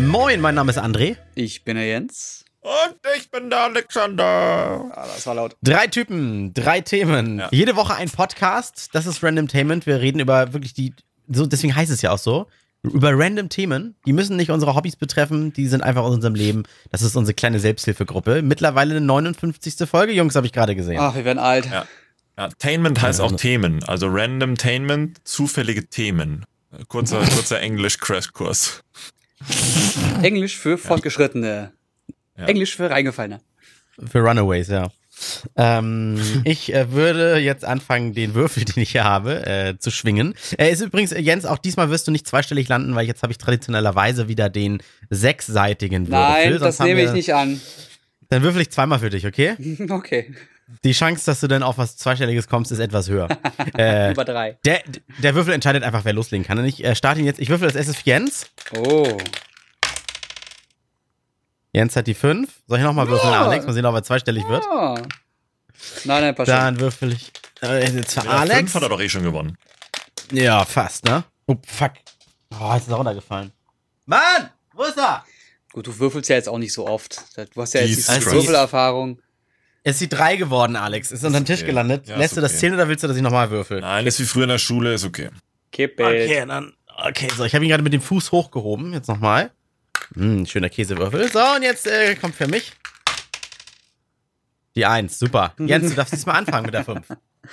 Moin, mein Name ist André. Ich bin der Jens. Und ich bin der Alexander. Ah, das war laut. 3 Typen, 3 Themen. Ja. Jede Woche ein Podcast. Das ist Randomtainment. Wir reden über wirklich deswegen heißt es ja auch so, über random Themen. Die müssen nicht unsere Hobbys betreffen, die sind einfach aus unserem Leben. Das ist unsere kleine Selbsthilfegruppe. Mittlerweile eine 59. Folge, Jungs, habe ich gerade gesehen. Ach, wir werden alt. Ja, Tainment heißt auch Themen. Also Randomtainment, zufällige Themen. Kurzer Englisch-Crashkurs. Englisch für Fortgeschrittene. Ja. Englisch für Reingefallene. Für Runaways, ja. Ich würde jetzt anfangen, den Würfel, den ich hier habe, zu schwingen. Ist übrigens, Jens, auch diesmal wirst du nicht zweistellig landen, weil jetzt habe ich traditionellerweise wieder den 6-seitigen Würfel. Nein, das Sonst haben nehme ich wir- nicht an. Dann würfel ich zweimal für dich, okay? Okay, Die Chance, dass du dann auf was Zweistelliges kommst, ist etwas höher. über 3. Der Würfel entscheidet einfach, wer loslegen kann. Und ich starte ihn jetzt. Ich würfel das erstes für Jens. Oh. Jens hat die 5. Soll ich nochmal würfeln, Alex? Mal sehen, ob er zweistellig wird. Ah. Nein, passt schon. Dann würfel ich jetzt für Mit der Alex. 5 hat er doch eh schon gewonnen. Ja, fast, ne? Oh, fuck. Oh, jetzt ist er runtergefallen. Mann! Wo ist er? Gut, du würfelst ja jetzt auch nicht so oft. Du hast ja jetzt Jesus diese Christ. Würfelerfahrung. Es ist die 3 geworden, Alex. Ist unter den Tisch okay. gelandet. Ja, ist Lässt du das okay. zählen oder willst du, dass ich nochmal würfel? Nein, das ist wie früher in der Schule, ist okay. Kippel. Okay, so, ich habe ihn gerade mit dem Fuß hochgehoben. Jetzt nochmal. Schöner Käsewürfel. So, und jetzt kommt für mich die 1. Super. Jens, du darfst diesmal anfangen mit der 5.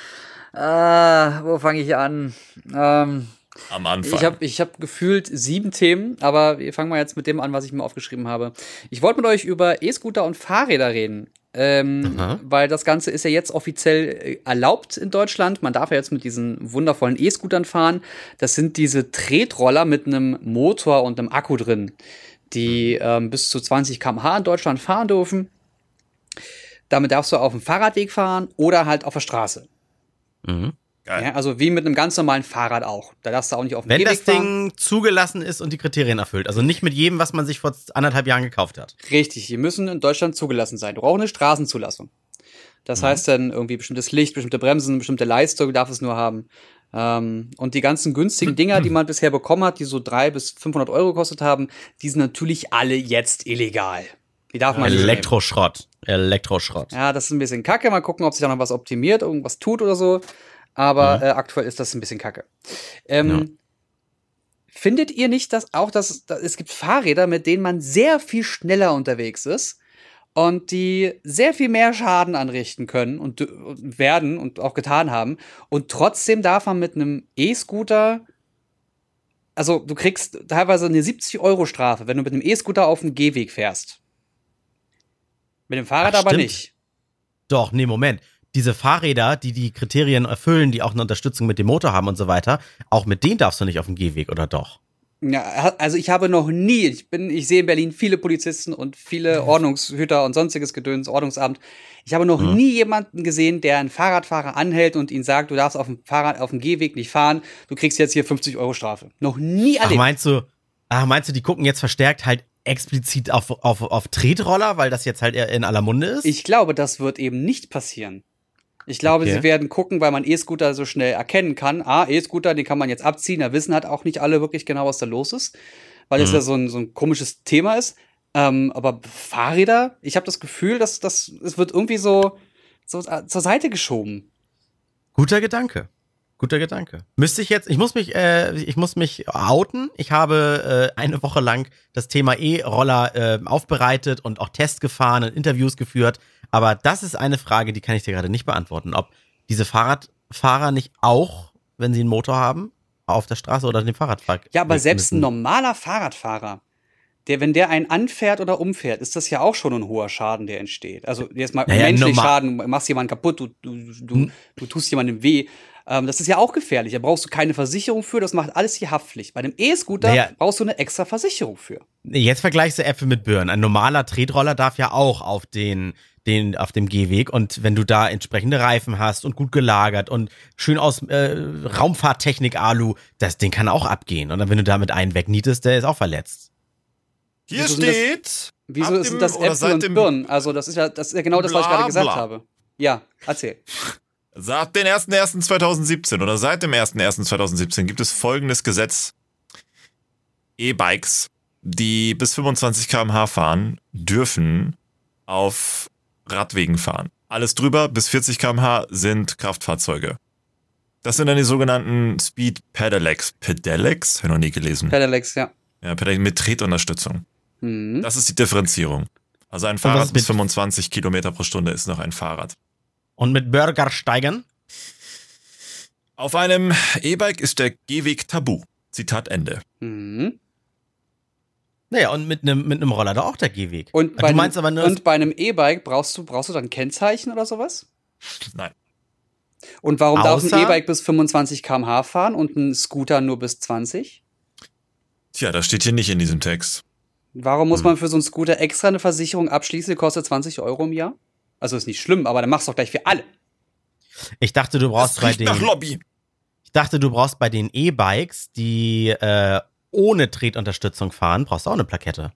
Wo fange ich an? Am Anfang. Ich hab gefühlt 7 Themen, aber wir fangen mal jetzt mit dem an, was ich mir aufgeschrieben habe. Ich wollte mit euch über E-Scooter und Fahrräder reden. Weil das Ganze ist ja jetzt offiziell erlaubt in Deutschland. Man darf ja jetzt mit diesen wundervollen E-Scootern fahren. Das sind diese Tretroller mit einem Motor und einem Akku drin, die bis zu 20 km/h in Deutschland fahren dürfen. Damit darfst du auf dem Fahrradweg fahren oder halt auf der Straße. Geil. Ja, also wie mit einem ganz normalen Fahrrad auch. Da darfst du auch nicht auf dem Wenn Gehweg das fahren. Ding zugelassen ist und die Kriterien erfüllt. Also nicht mit jedem, was man sich vor 1,5 Jahren gekauft hat. Richtig, die müssen in Deutschland zugelassen sein. Du brauchst eine Straßenzulassung. Das heißt dann irgendwie bestimmtes Licht, bestimmte Bremsen, bestimmte Leistung darf es nur haben. Und die ganzen günstigen Dinger, die man bisher bekommen hat, die so 300 bis 500 Euro gekostet haben, die sind natürlich alle jetzt illegal. Die darf man nicht nehmen. Elektroschrott. Ja, das ist ein bisschen kacke. Mal gucken, ob sich da noch was optimiert, irgendwas tut oder so. Aber aktuell ist das ein bisschen kacke. Findet ihr nicht, dass es gibt Fahrräder, mit denen man sehr viel schneller unterwegs ist und die sehr viel mehr Schaden anrichten können und werden und auch getan haben und trotzdem darf man mit einem E-Scooter, also du kriegst teilweise eine 70-Euro-Strafe, wenn du mit einem E-Scooter auf dem Gehweg fährst. Mit dem Fahrrad Ach, aber stimmt. nicht. Doch, nee, Moment. Diese Fahrräder, die Kriterien erfüllen, die auch eine Unterstützung mit dem Motor haben und so weiter, auch mit denen darfst du nicht auf dem Gehweg, oder doch? Ja, also ich habe noch nie, ich sehe in Berlin viele Polizisten und viele Ordnungshüter und sonstiges Gedöns, Ordnungsamt. Ich habe noch nie jemanden gesehen, der einen Fahrradfahrer anhält und ihn sagt, du darfst auf dem Fahrrad, auf dem Gehweg nicht fahren, du kriegst jetzt hier 50 Euro Strafe. Noch nie Ach, erlebt. meinst du, die gucken jetzt verstärkt halt explizit auf Tretroller, weil das jetzt halt eher in aller Munde ist? Ich glaube, das wird eben nicht passieren. Ich glaube, Okay. sie werden gucken, weil man E-Scooter so schnell erkennen kann. E-Scooter, den kann man jetzt abziehen. Da wissen halt auch nicht alle wirklich genau, was da los ist. Weil es ja so ein komisches Thema ist. Aber Fahrräder, ich habe das Gefühl, dass es wird irgendwie so zur Seite geschoben. Guter Gedanke. Ich muss mich outen. Ich habe eine Woche lang das Thema E-Roller aufbereitet und auch Tests gefahren und Interviews geführt. Aber das ist eine Frage, die kann ich dir gerade nicht beantworten. Ob diese Fahrradfahrer nicht auch, wenn sie einen Motor haben, auf der Straße oder dem Fahrrad fahren. Ja, aber selbst ein normaler Fahrradfahrer, wenn der einen anfährt oder umfährt, ist das ja auch schon ein hoher Schaden, der entsteht. Also jetzt mal menschlich Schaden, machst jemanden kaputt, du tust jemandem weh. Das ist ja auch gefährlich. Da brauchst du keine Versicherung für, das macht alles die Haftpflicht. Bei einem E-Scooter brauchst du eine extra Versicherung für. Jetzt vergleichst du Äpfel mit Birnen. Ein normaler Tretroller darf ja auch auf dem Gehweg, und wenn du da entsprechende Reifen hast und gut gelagert und schön aus Raumfahrttechnik Alu, das Ding kann auch abgehen. Und dann, wenn du damit einen wegnietest, der ist auch verletzt. Hier Wieso steht. Wieso sind das Äpfel und Birnen? Also das ist ja genau das, was ich gerade gesagt habe. Ja, erzähl. Seit dem 01.01.2017 oder seit dem 01.01.2017 gibt es folgendes Gesetz. E-Bikes die bis 25 km/h fahren, dürfen auf Radwegen fahren. Alles drüber bis 40 km/h sind Kraftfahrzeuge. Das sind dann die sogenannten Speed Pedelecs. Pedelecs? Habe ich noch nie gelesen. Pedelecs, ja. Ja, Pedelecs mit Tretunterstützung. Mhm. Das ist die Differenzierung. Also ein Fahrrad bis 25 Kilometer pro Stunde ist noch ein Fahrrad. Und mit Bürgersteigern? Auf einem E-Bike ist der Gehweg tabu. Zitat Ende. Mhm. Naja, und mit einem Roller da auch der Gehweg. Und Du meinst aber nur, bei einem E-Bike brauchst du dann Kennzeichen oder sowas? Nein. Und warum darf ein Außer- E-Bike bis 25 km/h fahren und ein Scooter nur bis 20? Tja, das steht hier nicht in diesem Text. Warum muss man für so einen Scooter extra eine Versicherung abschließen, die kostet 20 Euro im Jahr? Also ist nicht schlimm, aber dann machst du doch gleich für alle. ich dachte, du brauchst Das riecht nach Lobby. bei den E-Bikes, die ohne Tretunterstützung fahren, brauchst du auch eine Plakette.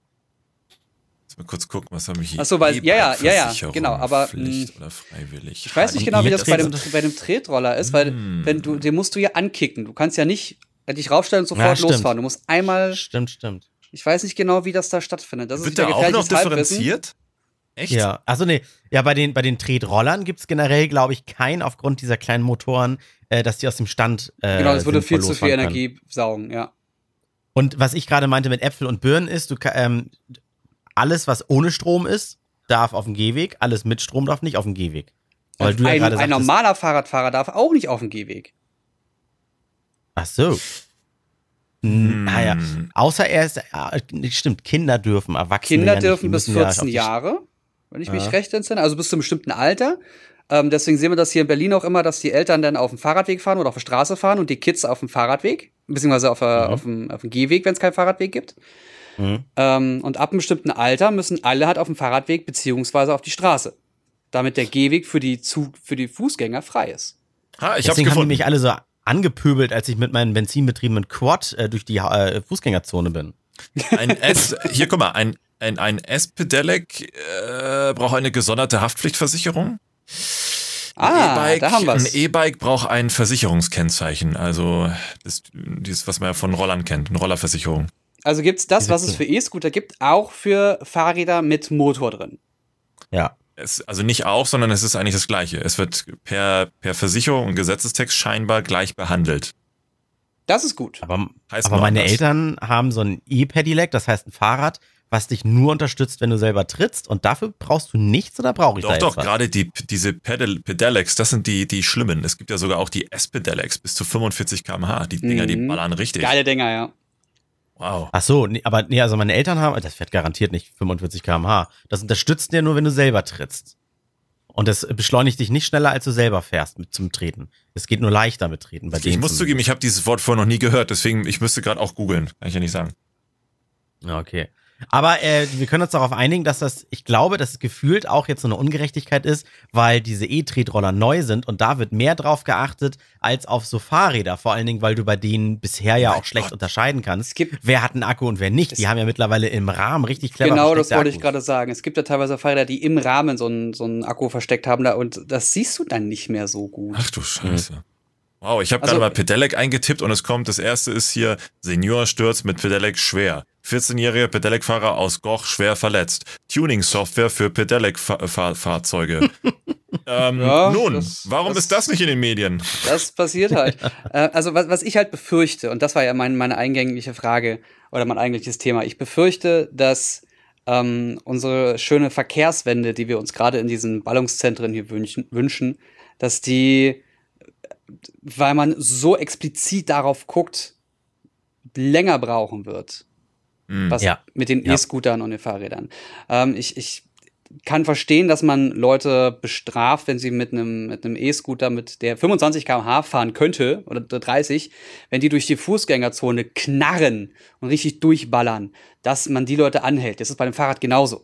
Mal kurz gucken, was haben wir hier? Ach so, weil- ja, E-Bike-Versicherung, genau, aber, Pflicht oder freiwillig. Ich weiß nicht genau, wie das bei dem Tretunterstützung- Tretroller ist, weil den musst du ja ankicken. Du kannst ja nicht dich raufstellen und Ja, sofort stimmt. losfahren. Du musst einmal, Stimmt. ich weiß nicht genau, wie das da stattfindet. Das ist Wird wieder da auch noch gefährliches Halbwissen. differenziert? Echt? Ja, also nee, ja, bei den Tretrollern gibt es generell, glaube ich, keinen aufgrund dieser kleinen Motoren, dass die aus dem Stand Genau, das würde viel sinnvoll zu viel losfahren können. Energie saugen, ja. Und was ich gerade meinte mit Äpfel und Birnen ist, alles, was ohne Strom ist, darf auf dem Gehweg, alles mit Strom darf nicht auf dem Gehweg. Weil du ja Ein gerade sagtest, normaler Fahrradfahrer darf auch nicht auf dem Gehweg. ach so. Naja, außer er ist, stimmt, Kinder dürfen, Erwachsene Kinder ja nicht, dürfen die bis müssen ja auf 14 die- Jahre, wenn ich mich recht entsinne, also bis zu einem bestimmten Alter. Deswegen sehen wir das hier in Berlin auch immer, dass die Eltern dann auf dem Fahrradweg fahren oder auf der Straße fahren und die Kids auf dem Fahrradweg, beziehungsweise auf dem Gehweg, wenn es keinen Fahrradweg gibt. Mhm. Und ab einem bestimmten Alter müssen alle halt auf dem Fahrradweg beziehungsweise auf die Straße, damit der Gehweg für die Fußgänger frei ist. Ich hab's Deswegen haben die gefunden. mich alle so angepöbelt, als ich mit meinem benzinbetriebenen Quad durch die Fußgängerzone bin. Hier, guck mal, ein S-Pedelec braucht eine gesonderte Haftpflichtversicherung. Da haben wir's. Ein E-Bike braucht ein Versicherungskennzeichen, also dieses, was man ja von Rollern kennt, eine Rollerversicherung. Also gibt's das, was es für E-Scooter gibt, auch für Fahrräder mit Motor drin. Ja. Also nicht auch, sondern es ist eigentlich das Gleiche. Es wird per Versicherung und Gesetzestext scheinbar gleich behandelt. Das ist gut. Aber Heißt nur meine anders. Eltern haben so ein E-Pedelec, das heißt ein Fahrrad, was dich nur unterstützt, wenn du selber trittst. Und dafür brauchst du nichts oder brauche ich da Doch, jetzt was? gerade diese Pedelecs, das sind die schlimmen. Es gibt ja sogar auch die S-Pedelecs bis zu 45 km/h. Die Dinger, die ballern richtig. Geile Dinger, ja. Wow. Ach so, also meine Eltern haben, das fährt garantiert nicht 45 km/h. Das unterstützt dir nur, wenn du selber trittst. Und das beschleunigt dich nicht schneller, als du selber fährst zum Treten. Es geht nur leichter mit Treten. Bei Ich denen muss zugeben, ich habe dieses Wort vorher noch nie gehört, deswegen, ich müsste gerade auch googeln. Kann ich ja nicht sagen. Ja, okay. Aber wir können uns darauf einigen, dass ich glaube, dass es gefühlt auch jetzt so eine Ungerechtigkeit ist, weil diese E-Tretroller neu sind und da wird mehr drauf geachtet als auf so Fahrräder. Vor allen Dingen, weil du bei denen bisher ja auch schlecht unterscheiden kannst, wer hat einen Akku und wer nicht. Die haben ja mittlerweile im Rahmen richtig clever Genau, das versteckte wollte ich Akkus. gerade sagen. Es gibt ja teilweise Fahrräder, die im Rahmen so einen Akku versteckt haben, und das siehst du dann nicht mehr so gut. Ach du Scheiße. Wow, ich habe Also- gerade mal Pedelec eingetippt und es kommt, das erste ist hier, Senior stürzt mit Pedelec schwer. 14-jähriger Pedelec-Fahrer aus Goch schwer verletzt. Tuning-Software für Pedelec-Fahrzeuge. Ja, Nun, warum ist das nicht in den Medien? Das passiert halt. Also was ich halt befürchte, und das war ja meine eingängliche Frage oder mein eigentliches Thema, ich befürchte, dass unsere schöne Verkehrswende, die wir uns gerade in diesen Ballungszentren hier wünschen, dass die, weil man so explizit darauf guckt, länger brauchen wird. Was Ja. mit den Ja. E-Scootern und den Fahrrädern. Ich kann verstehen, dass man Leute bestraft, wenn sie mit einem E-Scooter, mit der 25 km/h fahren könnte, oder 30, wenn die durch die Fußgängerzone knarren und richtig durchballern, dass man die Leute anhält. Das ist bei dem Fahrrad genauso.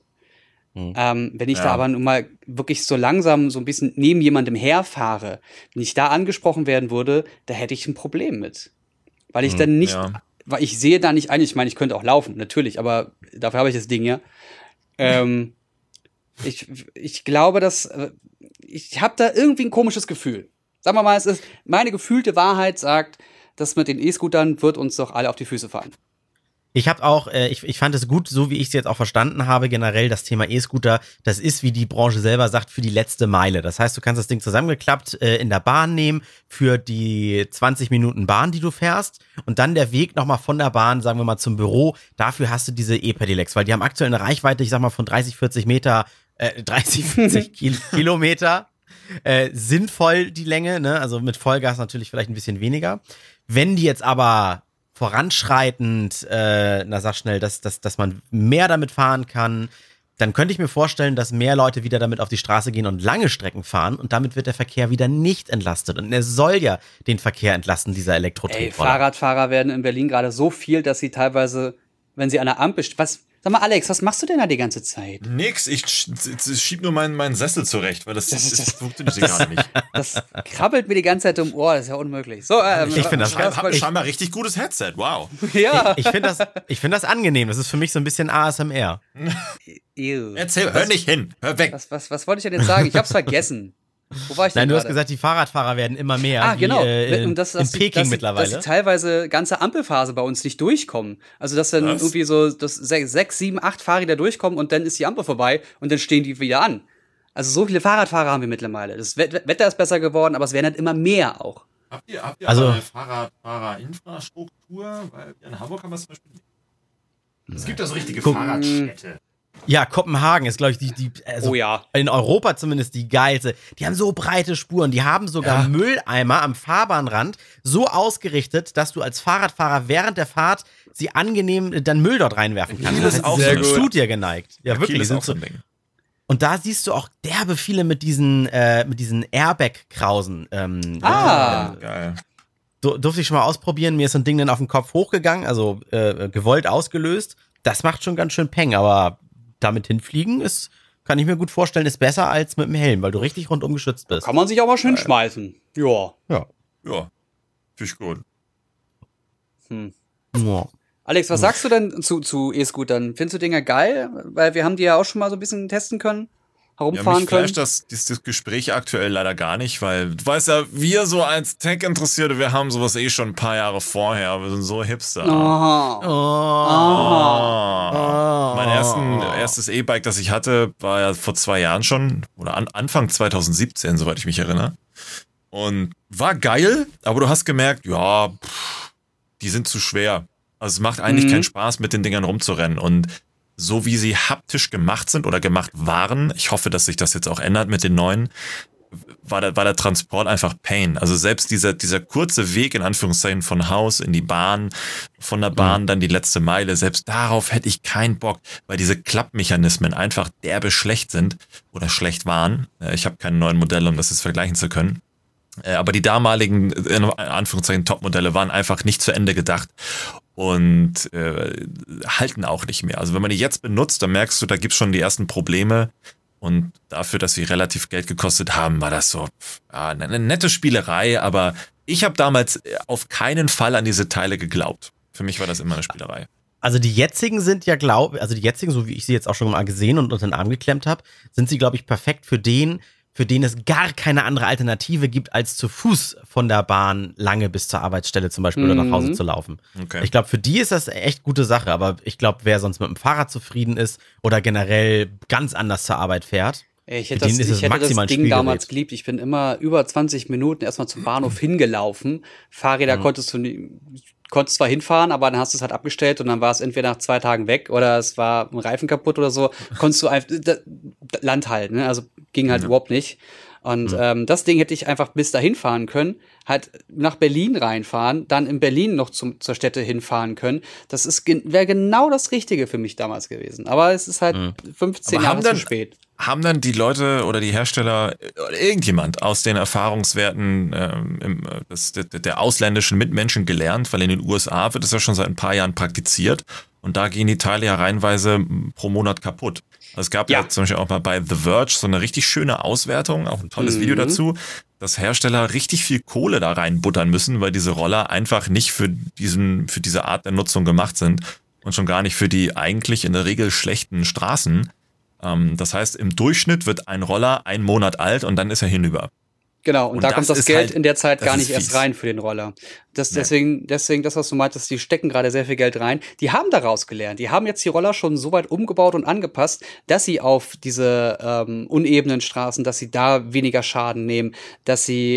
Wenn ich da aber nun mal wirklich so langsam so ein bisschen neben jemandem herfahre, wenn ich da angesprochen werden würde, da hätte ich ein Problem mit. Weil ich dann nicht, weil ich sehe da nicht ein, ich meine, ich könnte auch laufen, natürlich, aber dafür habe ich das Ding ja. Ich glaube, dass ich habe da irgendwie ein komisches Gefühl. Sagen wir mal, es ist meine gefühlte Wahrheit sagt, das mit den E-Scootern wird uns doch alle auf die Füße fallen. Ich habe auch, ich fand es gut, so wie ich es jetzt auch verstanden habe, generell das Thema E-Scooter, das ist, wie die Branche selber sagt, für die letzte Meile. Das heißt, du kannst das Ding zusammengeklappt in der Bahn nehmen für die 20 Minuten Bahn, die du fährst und dann der Weg nochmal von der Bahn, sagen wir mal, zum Büro. Dafür hast du diese E-Pedelecs, weil die haben aktuell eine Reichweite, ich sag mal, von 30, 40 Kilometer. Sinnvoll die Länge, ne? Also mit Vollgas natürlich vielleicht ein bisschen weniger. Wenn die jetzt aber voranschreitend, sag schnell, dass man mehr damit fahren kann, dann könnte ich mir vorstellen, dass mehr Leute wieder damit auf die Straße gehen und lange Strecken fahren und damit wird der Verkehr wieder nicht entlastet. Und er soll ja den Verkehr entlasten, dieser Elektro-Tretroller. Fahrradfahrer werden in Berlin gerade so viel, dass sie teilweise, wenn sie an der Ampel, sag mal, Alex, was machst du denn da die ganze Zeit? Nix, ich schieb nur meinen Sessel zurecht, weil das funktioniert gar nicht. Das krabbelt mir die ganze Zeit um Ohr, das ist ja unmöglich. So, ich finde das scheinbar richtig gutes Headset, wow. Ja. Ich finde das angenehm, das ist für mich so ein bisschen ASMR. Erzähl, hör nicht hin, hör weg. Was wollte ich denn jetzt sagen? Ich hab's vergessen. Wo war ich denn Nein, du gerade? hast gesagt, die Fahrradfahrer werden immer mehr. Genau. In Peking mittlerweile. Dass teilweise ganze Ampelphase bei uns nicht durchkommen. Also, dass dann irgendwie so 6, 7, 8 Fahrräder durchkommen und dann ist die Ampel vorbei und dann stehen die wieder an. Also, so viele Fahrradfahrer haben wir mittlerweile. Das Wetter ist besser geworden, aber es werden halt immer mehr auch. Habt ihr also eine Fahrradfahrerinfrastruktur? Weil in Hamburg haben wir es zum Beispiel nicht. Es gibt ja so richtige Fahrradstädte. Ja, Kopenhagen ist, glaube ich, in Europa zumindest die geilste. Die haben so breite Spuren, die haben sogar Mülleimer am Fahrbahnrand so ausgerichtet, dass du als Fahrradfahrer während der Fahrt sie angenehm dann Müll dort reinwerfen kannst. Das ist auch sehr gut. Studie geneigt. Ja, wirklich. Ist auch so ein Ding. Und da siehst du auch derbe viele mit diesen Airbag-Krausen. Geil. Durfte ich schon mal ausprobieren. Mir ist so ein Ding dann auf den Kopf hochgegangen, also gewollt ausgelöst. Das macht schon ganz schön Peng, aber damit hinfliegen ist, kann ich mir gut vorstellen, ist besser als mit dem Helm, weil du richtig rundum geschützt bist. Kann man sich auch mal schön schmeißen. Ja. Ja, finde ich gut. Ja. Alex, was sagst du denn zu E-Scootern? Findest du Dinger geil? Weil wir haben die ja auch schon mal so ein bisschen testen können, herumfahren können. Mich flasht das Gespräch aktuell leider gar nicht, weil du weißt ja, wir so als Tech-Interessierte, wir haben sowas schon ein paar Jahre vorher, wir sind so Hipster. Mein erstes E-Bike, das ich hatte, war ja vor 2 Jahren schon, oder Anfang 2017, soweit ich mich erinnere. Und war geil, aber du hast gemerkt, die sind zu schwer. Also es macht eigentlich keinen Spaß, mit den Dingern rumzurennen. Und so wie sie haptisch gemacht sind oder gemacht waren, ich hoffe, dass sich das jetzt auch ändert mit den neuen, war der Transport einfach Pain. Also selbst dieser kurze Weg, in Anführungszeichen, von Haus in die Bahn, von der Bahn dann die letzte Meile, selbst darauf hätte ich keinen Bock, weil diese Klappmechanismen einfach derbe schlecht sind oder schlecht waren. Ich habe keine neuen Modelle, um das jetzt vergleichen zu können. Aber die damaligen, in Anführungszeichen, Top-Modelle waren einfach nicht zu Ende gedacht und halten auch nicht mehr. Also wenn man die jetzt benutzt, dann merkst du, da gibt's schon die ersten Probleme. Und dafür, dass sie relativ Geld gekostet haben, war das so eine nette Spielerei. Aber ich habe damals auf keinen Fall an diese Teile geglaubt. Für mich war das immer eine Spielerei. Also die jetzigen sind ja, so wie ich sie jetzt auch schon mal gesehen und unter den Arm geklemmt habe, sind sie, glaube ich, perfekt für den es gar keine andere Alternative gibt, als zu Fuß von der Bahn lange bis zur Arbeitsstelle zum Beispiel oder nach Hause zu laufen. Okay. Ich glaube, für die ist das echt gute Sache, aber ich glaube, wer sonst mit dem Fahrrad zufrieden ist oder generell ganz anders zur Arbeit fährt, ich hätte das Ding damals geliebt. Ich bin immer über 20 Minuten erstmal zum Bahnhof hingelaufen. Fahrräder konntest zwar hinfahren, aber dann hast du es halt abgestellt und dann war es entweder nach 2 Tagen weg oder es war ein Reifen kaputt oder so. Konntest du einfach Land halten, ne? Also ging halt überhaupt nicht. Und das Ding hätte ich einfach bis dahin fahren können, halt nach Berlin reinfahren, dann in Berlin noch zur Stätte hinfahren können. Das wäre genau das Richtige für mich damals gewesen. Aber es ist halt 15 Jahre zu spät. Haben dann die Leute oder die Hersteller oder irgendjemand aus den Erfahrungswerten der ausländischen Mitmenschen gelernt? Weil in den USA wird es ja schon seit ein paar Jahren praktiziert und da gehen die Teile ja reihenweise pro Monat kaputt. Also es gab ja zum Beispiel auch mal bei The Verge so eine richtig schöne Auswertung, auch ein tolles Video dazu, dass Hersteller richtig viel Kohle da reinbuttern müssen, weil diese Roller einfach nicht für diese Art der Nutzung gemacht sind und schon gar nicht für die eigentlich in der Regel schlechten Straßen. Das heißt, im Durchschnitt wird ein Roller 1 Monat alt und dann ist er hinüber. Genau, und da kommt das Geld halt, in der Zeit gar nicht erst rein für den Roller. Deswegen, das, was du meintest, die stecken gerade sehr viel Geld rein. Die haben daraus gelernt. Die haben jetzt die Roller schon so weit umgebaut und angepasst, dass sie auf diese unebenen Straßen, dass sie da weniger Schaden nehmen, dass sie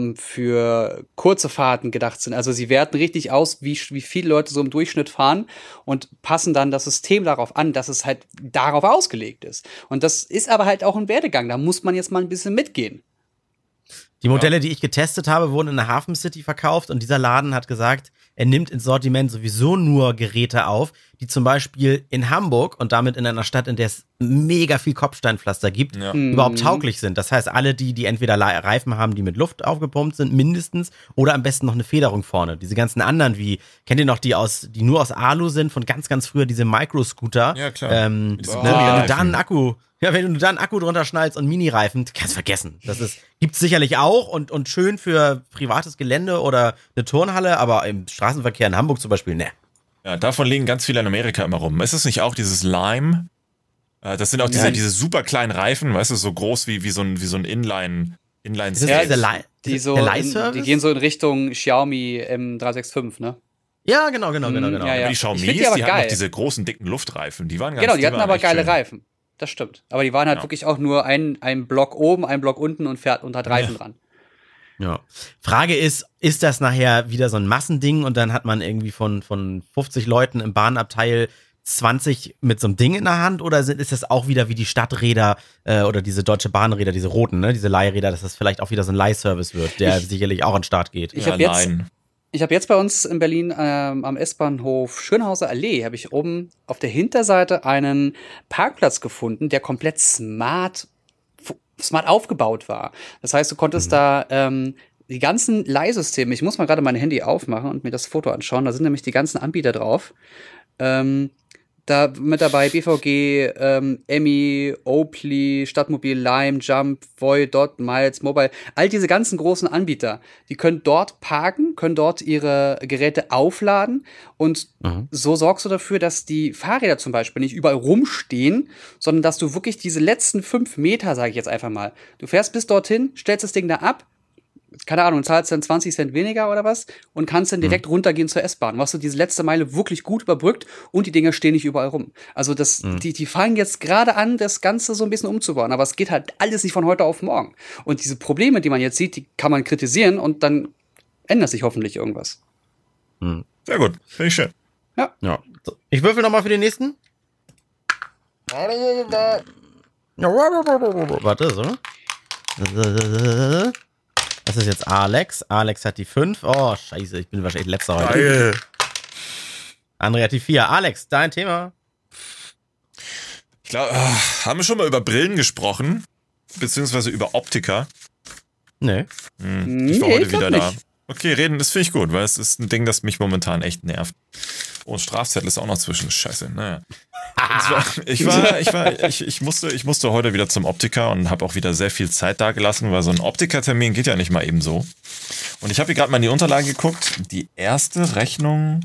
für kurze Fahrten gedacht sind. Also sie werten richtig aus, wie viele Leute so im Durchschnitt fahren und passen dann das System darauf an, dass es halt darauf ausgelegt ist. Und das ist aber halt auch ein Werdegang. Da muss man jetzt mal ein bisschen mitgehen. Die Modelle, die ich getestet habe, wurden in der Hafen City verkauft und dieser Laden hat gesagt, er nimmt ins Sortiment sowieso nur Geräte auf, die zum Beispiel in Hamburg und damit in einer Stadt, in der es mega viel Kopfsteinpflaster gibt, überhaupt tauglich sind. Das heißt, alle, die entweder Reifen haben, die mit Luft aufgepumpt sind, mindestens, oder am besten noch eine Federung vorne. Diese ganzen anderen, kennt ihr noch die nur aus Alu sind, von ganz, ganz früher, diese Micro-Scooter. Ja, klar. Wenn du da einen Akku drunter schnallst und Mini-Reifen, kannst du vergessen. Gibt's sicherlich auch und schön für privates Gelände oder eine Turnhalle, aber im Straßenverkehr in Hamburg zum Beispiel, ne. Ja, davon liegen ganz viele in Amerika immer rum. Ist es nicht auch dieses Lime? Das sind auch diese super kleinen Reifen, weißt du, so groß wie so ein Inline. Ist das der Leihservice? Die gehen so in Richtung Xiaomi M365, ne? Ja, genau. Ja. Aber die Xiaomis, die hatten auch diese großen, dicken Luftreifen. Die waren ganz Genau, die hatten aber geile schön. Reifen. Das stimmt. Aber die waren halt wirklich auch nur ein Block oben, ein Block unten und hat Reifen dran. Ja. Frage ist das nachher wieder so ein Massending und dann hat man irgendwie von 50 Leuten im Bahnabteil 20 mit so einem Ding in der Hand oder ist das auch wieder wie die Stadträder oder diese Deutsche Bahnräder, diese roten, ne, diese Leihräder, dass das vielleicht auch wieder so ein Leihservice wird, der sicherlich auch an den Start geht. Ich habe jetzt bei uns in Berlin am S-Bahnhof Schönhauser Allee, habe ich oben auf der Hinterseite einen Parkplatz gefunden, der komplett smart aufgebaut war. Das heißt, du konntest da die ganzen Leihsysteme, ich muss mal gerade mein Handy aufmachen und mir das Foto anschauen, da sind nämlich die ganzen Anbieter drauf. Da mit dabei BVG, Emmy, Oakley, Stadtmobil, Lime, Jump, Voi, Dot, Miles, Mobile, all diese ganzen großen Anbieter, die können dort parken, können dort ihre Geräte aufladen und so sorgst du dafür, dass die Fahrräder zum Beispiel nicht überall rumstehen, sondern dass du wirklich diese letzten 5 Meter, sage ich jetzt einfach mal, du fährst bis dorthin, stellst das Ding da ab, keine Ahnung, zahlst dann 20 Cent weniger oder was und kannst dann direkt runtergehen zur S-Bahn. Hast du diese letzte Meile wirklich gut überbrückt und die Dinger stehen nicht überall rum. Also die fangen jetzt gerade an, das Ganze so ein bisschen umzubauen, aber es geht halt alles nicht von heute auf morgen. Und diese Probleme, die man jetzt sieht, die kann man kritisieren und dann ändert sich hoffentlich irgendwas. Sehr gut, finde ich schön. Ja. So, ich würfel nochmal für den nächsten. Warte, so. Das ist jetzt Alex. Alex hat die 5. Oh, scheiße, ich bin wahrscheinlich letzter heute. Geil. André hat die 4. Alex, dein Thema. Ich glaube, haben wir schon mal über Brillen gesprochen? Beziehungsweise über Optiker? Nee. Ich war heute wieder da. Nicht. Okay, reden, das finde ich gut, weil es ist ein Ding, das mich momentan echt nervt. Oh, Strafzettel ist auch noch zwischen. Scheiße, naja. Ich musste heute wieder zum Optiker und habe auch wieder sehr viel Zeit da gelassen, weil so ein Optikertermin geht ja nicht mal eben so. Und ich habe hier gerade mal in die Unterlagen geguckt. Die erste Rechnung,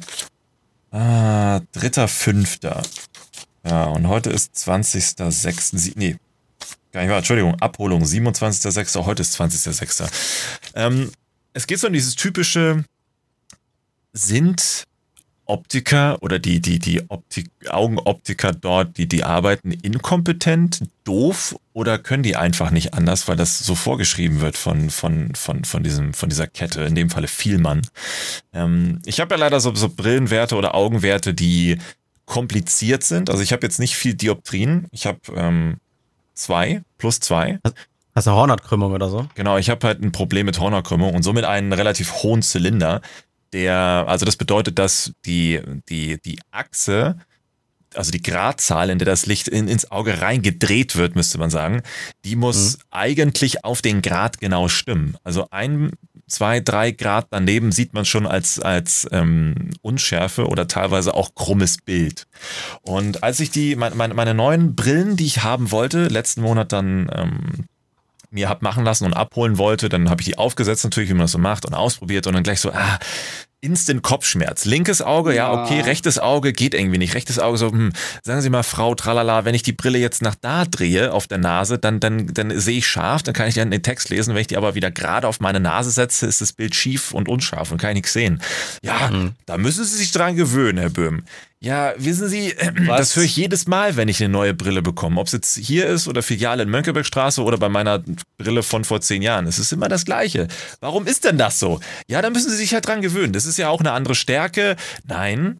3.5. Ja, und heute ist 20.06. Nee, gar nicht wahr, Entschuldigung, Abholung, 27.06. Heute ist 20.06. Es geht so um dieses typische, sind Optiker oder die Augenoptiker dort, die arbeiten inkompetent, doof oder können die einfach nicht anders, weil das so vorgeschrieben wird von dieser Kette, in dem Falle Vielmann. Ich habe ja leider so Brillenwerte oder Augenwerte, die kompliziert sind. Also ich habe jetzt nicht viel Dioptrien. Ich habe 2 plus 2. Hast du Hornhautkrümmung oder so? Genau, ich habe halt ein Problem mit Hornhautkrümmung und somit einen relativ hohen Zylinder. Also das bedeutet, dass die Achse, also die Gradzahl, in der das Licht ins Auge reingedreht wird, müsste man sagen, die muss eigentlich auf den Grad genau stimmen. Also 1, 2, 3 Grad daneben sieht man schon als Unschärfe oder teilweise auch krummes Bild. Und als ich meine neuen Brillen, die ich haben wollte, letzten Monat dann mir hab machen lassen und abholen wollte, dann habe ich die aufgesetzt natürlich, wie man das so macht und ausprobiert und dann gleich so, Instant Kopfschmerz. Linkes Auge, ja, okay, rechtes Auge geht irgendwie nicht. Rechtes Auge so, sagen Sie mal, Frau, tralala, wenn ich die Brille jetzt nach da drehe auf der Nase, dann sehe ich scharf, dann kann ich dann den Text lesen. Wenn ich die aber wieder gerade auf meine Nase setze, ist das Bild schief und unscharf und kann ich nichts sehen. Ja, da müssen Sie sich dran gewöhnen, Herr Böhm. Ja, wissen Sie, das höre ich jedes Mal, wenn ich eine neue Brille bekomme. Ob es jetzt hier ist oder Filiale in Mönckebergstraße oder bei meiner Brille von vor 10 Jahren. Es ist immer das Gleiche. Warum ist denn das so? Ja, da müssen Sie sich halt dran gewöhnen. Das ist ja auch eine andere Stärke. Nein,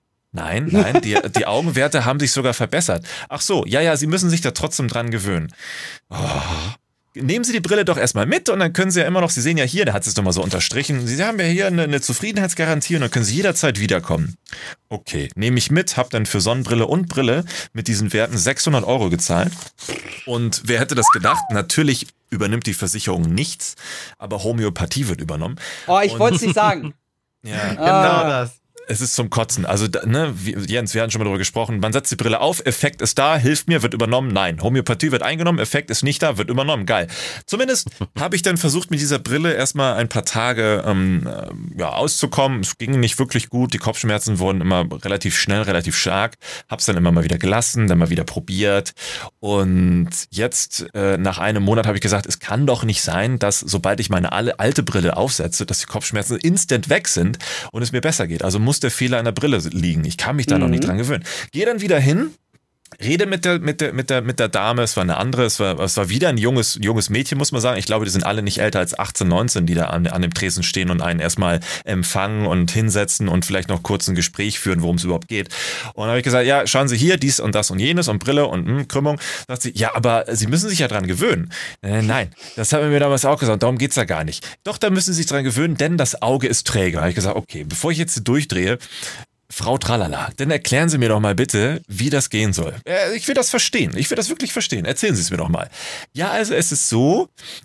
die Augenwerte haben sich sogar verbessert. Ach so, ja, Sie müssen sich da trotzdem dran gewöhnen. Oh. Nehmen Sie die Brille doch erstmal mit und dann können Sie ja immer noch, Sie sehen ja hier, da hat es doch mal so unterstrichen, Sie haben ja hier eine Zufriedenheitsgarantie und dann können Sie jederzeit wiederkommen. Okay, nehme ich mit, habe dann für Sonnenbrille und Brille mit diesen Werten 600 € gezahlt. Und wer hätte das gedacht? Natürlich übernimmt die Versicherung nichts, aber Homöopathie wird übernommen. Oh, ich wollte es nicht sagen. Ja, genau das. Es ist zum Kotzen. Also, Jens, wir hatten schon mal darüber gesprochen. Man setzt die Brille auf, Effekt ist da, hilft mir, wird übernommen. Nein, Homöopathie wird eingenommen, Effekt ist nicht da, wird übernommen. Geil. Zumindest habe ich dann versucht, mit dieser Brille erstmal ein paar Tage auszukommen. Es ging nicht wirklich gut. Die Kopfschmerzen wurden immer relativ schnell, relativ stark. Hab's dann immer mal wieder gelassen, dann mal wieder probiert. Und jetzt, nach einem Monat, habe ich gesagt, es kann doch nicht sein, dass sobald ich meine alte Brille aufsetze, dass die Kopfschmerzen instant weg sind und es mir besser geht. Also muss der Fehler in der Brille liegen. Ich kann mich da noch nicht dran gewöhnen. Gehe dann wieder hin, rede mit der Dame, es war eine andere, es war wieder ein junges Mädchen, muss man sagen. Ich glaube, die sind alle nicht älter als 18, 19, die da an dem Tresen stehen und einen erstmal empfangen und hinsetzen und vielleicht noch kurz ein Gespräch führen, worum es überhaupt geht. Und dann habe ich gesagt, ja, schauen Sie hier, dies und das und jenes und Brille und Krümmung. Sagt sie, ja, aber Sie müssen sich ja dran gewöhnen. Nein, das haben wir mir damals auch gesagt, darum geht's ja gar nicht. Doch, da müssen Sie sich dran gewöhnen, denn das Auge ist träge. Da habe ich gesagt, okay, bevor ich jetzt durchdrehe, Frau Tralala, dann erklären Sie mir doch mal bitte, wie das gehen soll. Ich will das verstehen. Ich will das wirklich verstehen. Erzählen Sie es mir doch mal. Ja, also es ist so,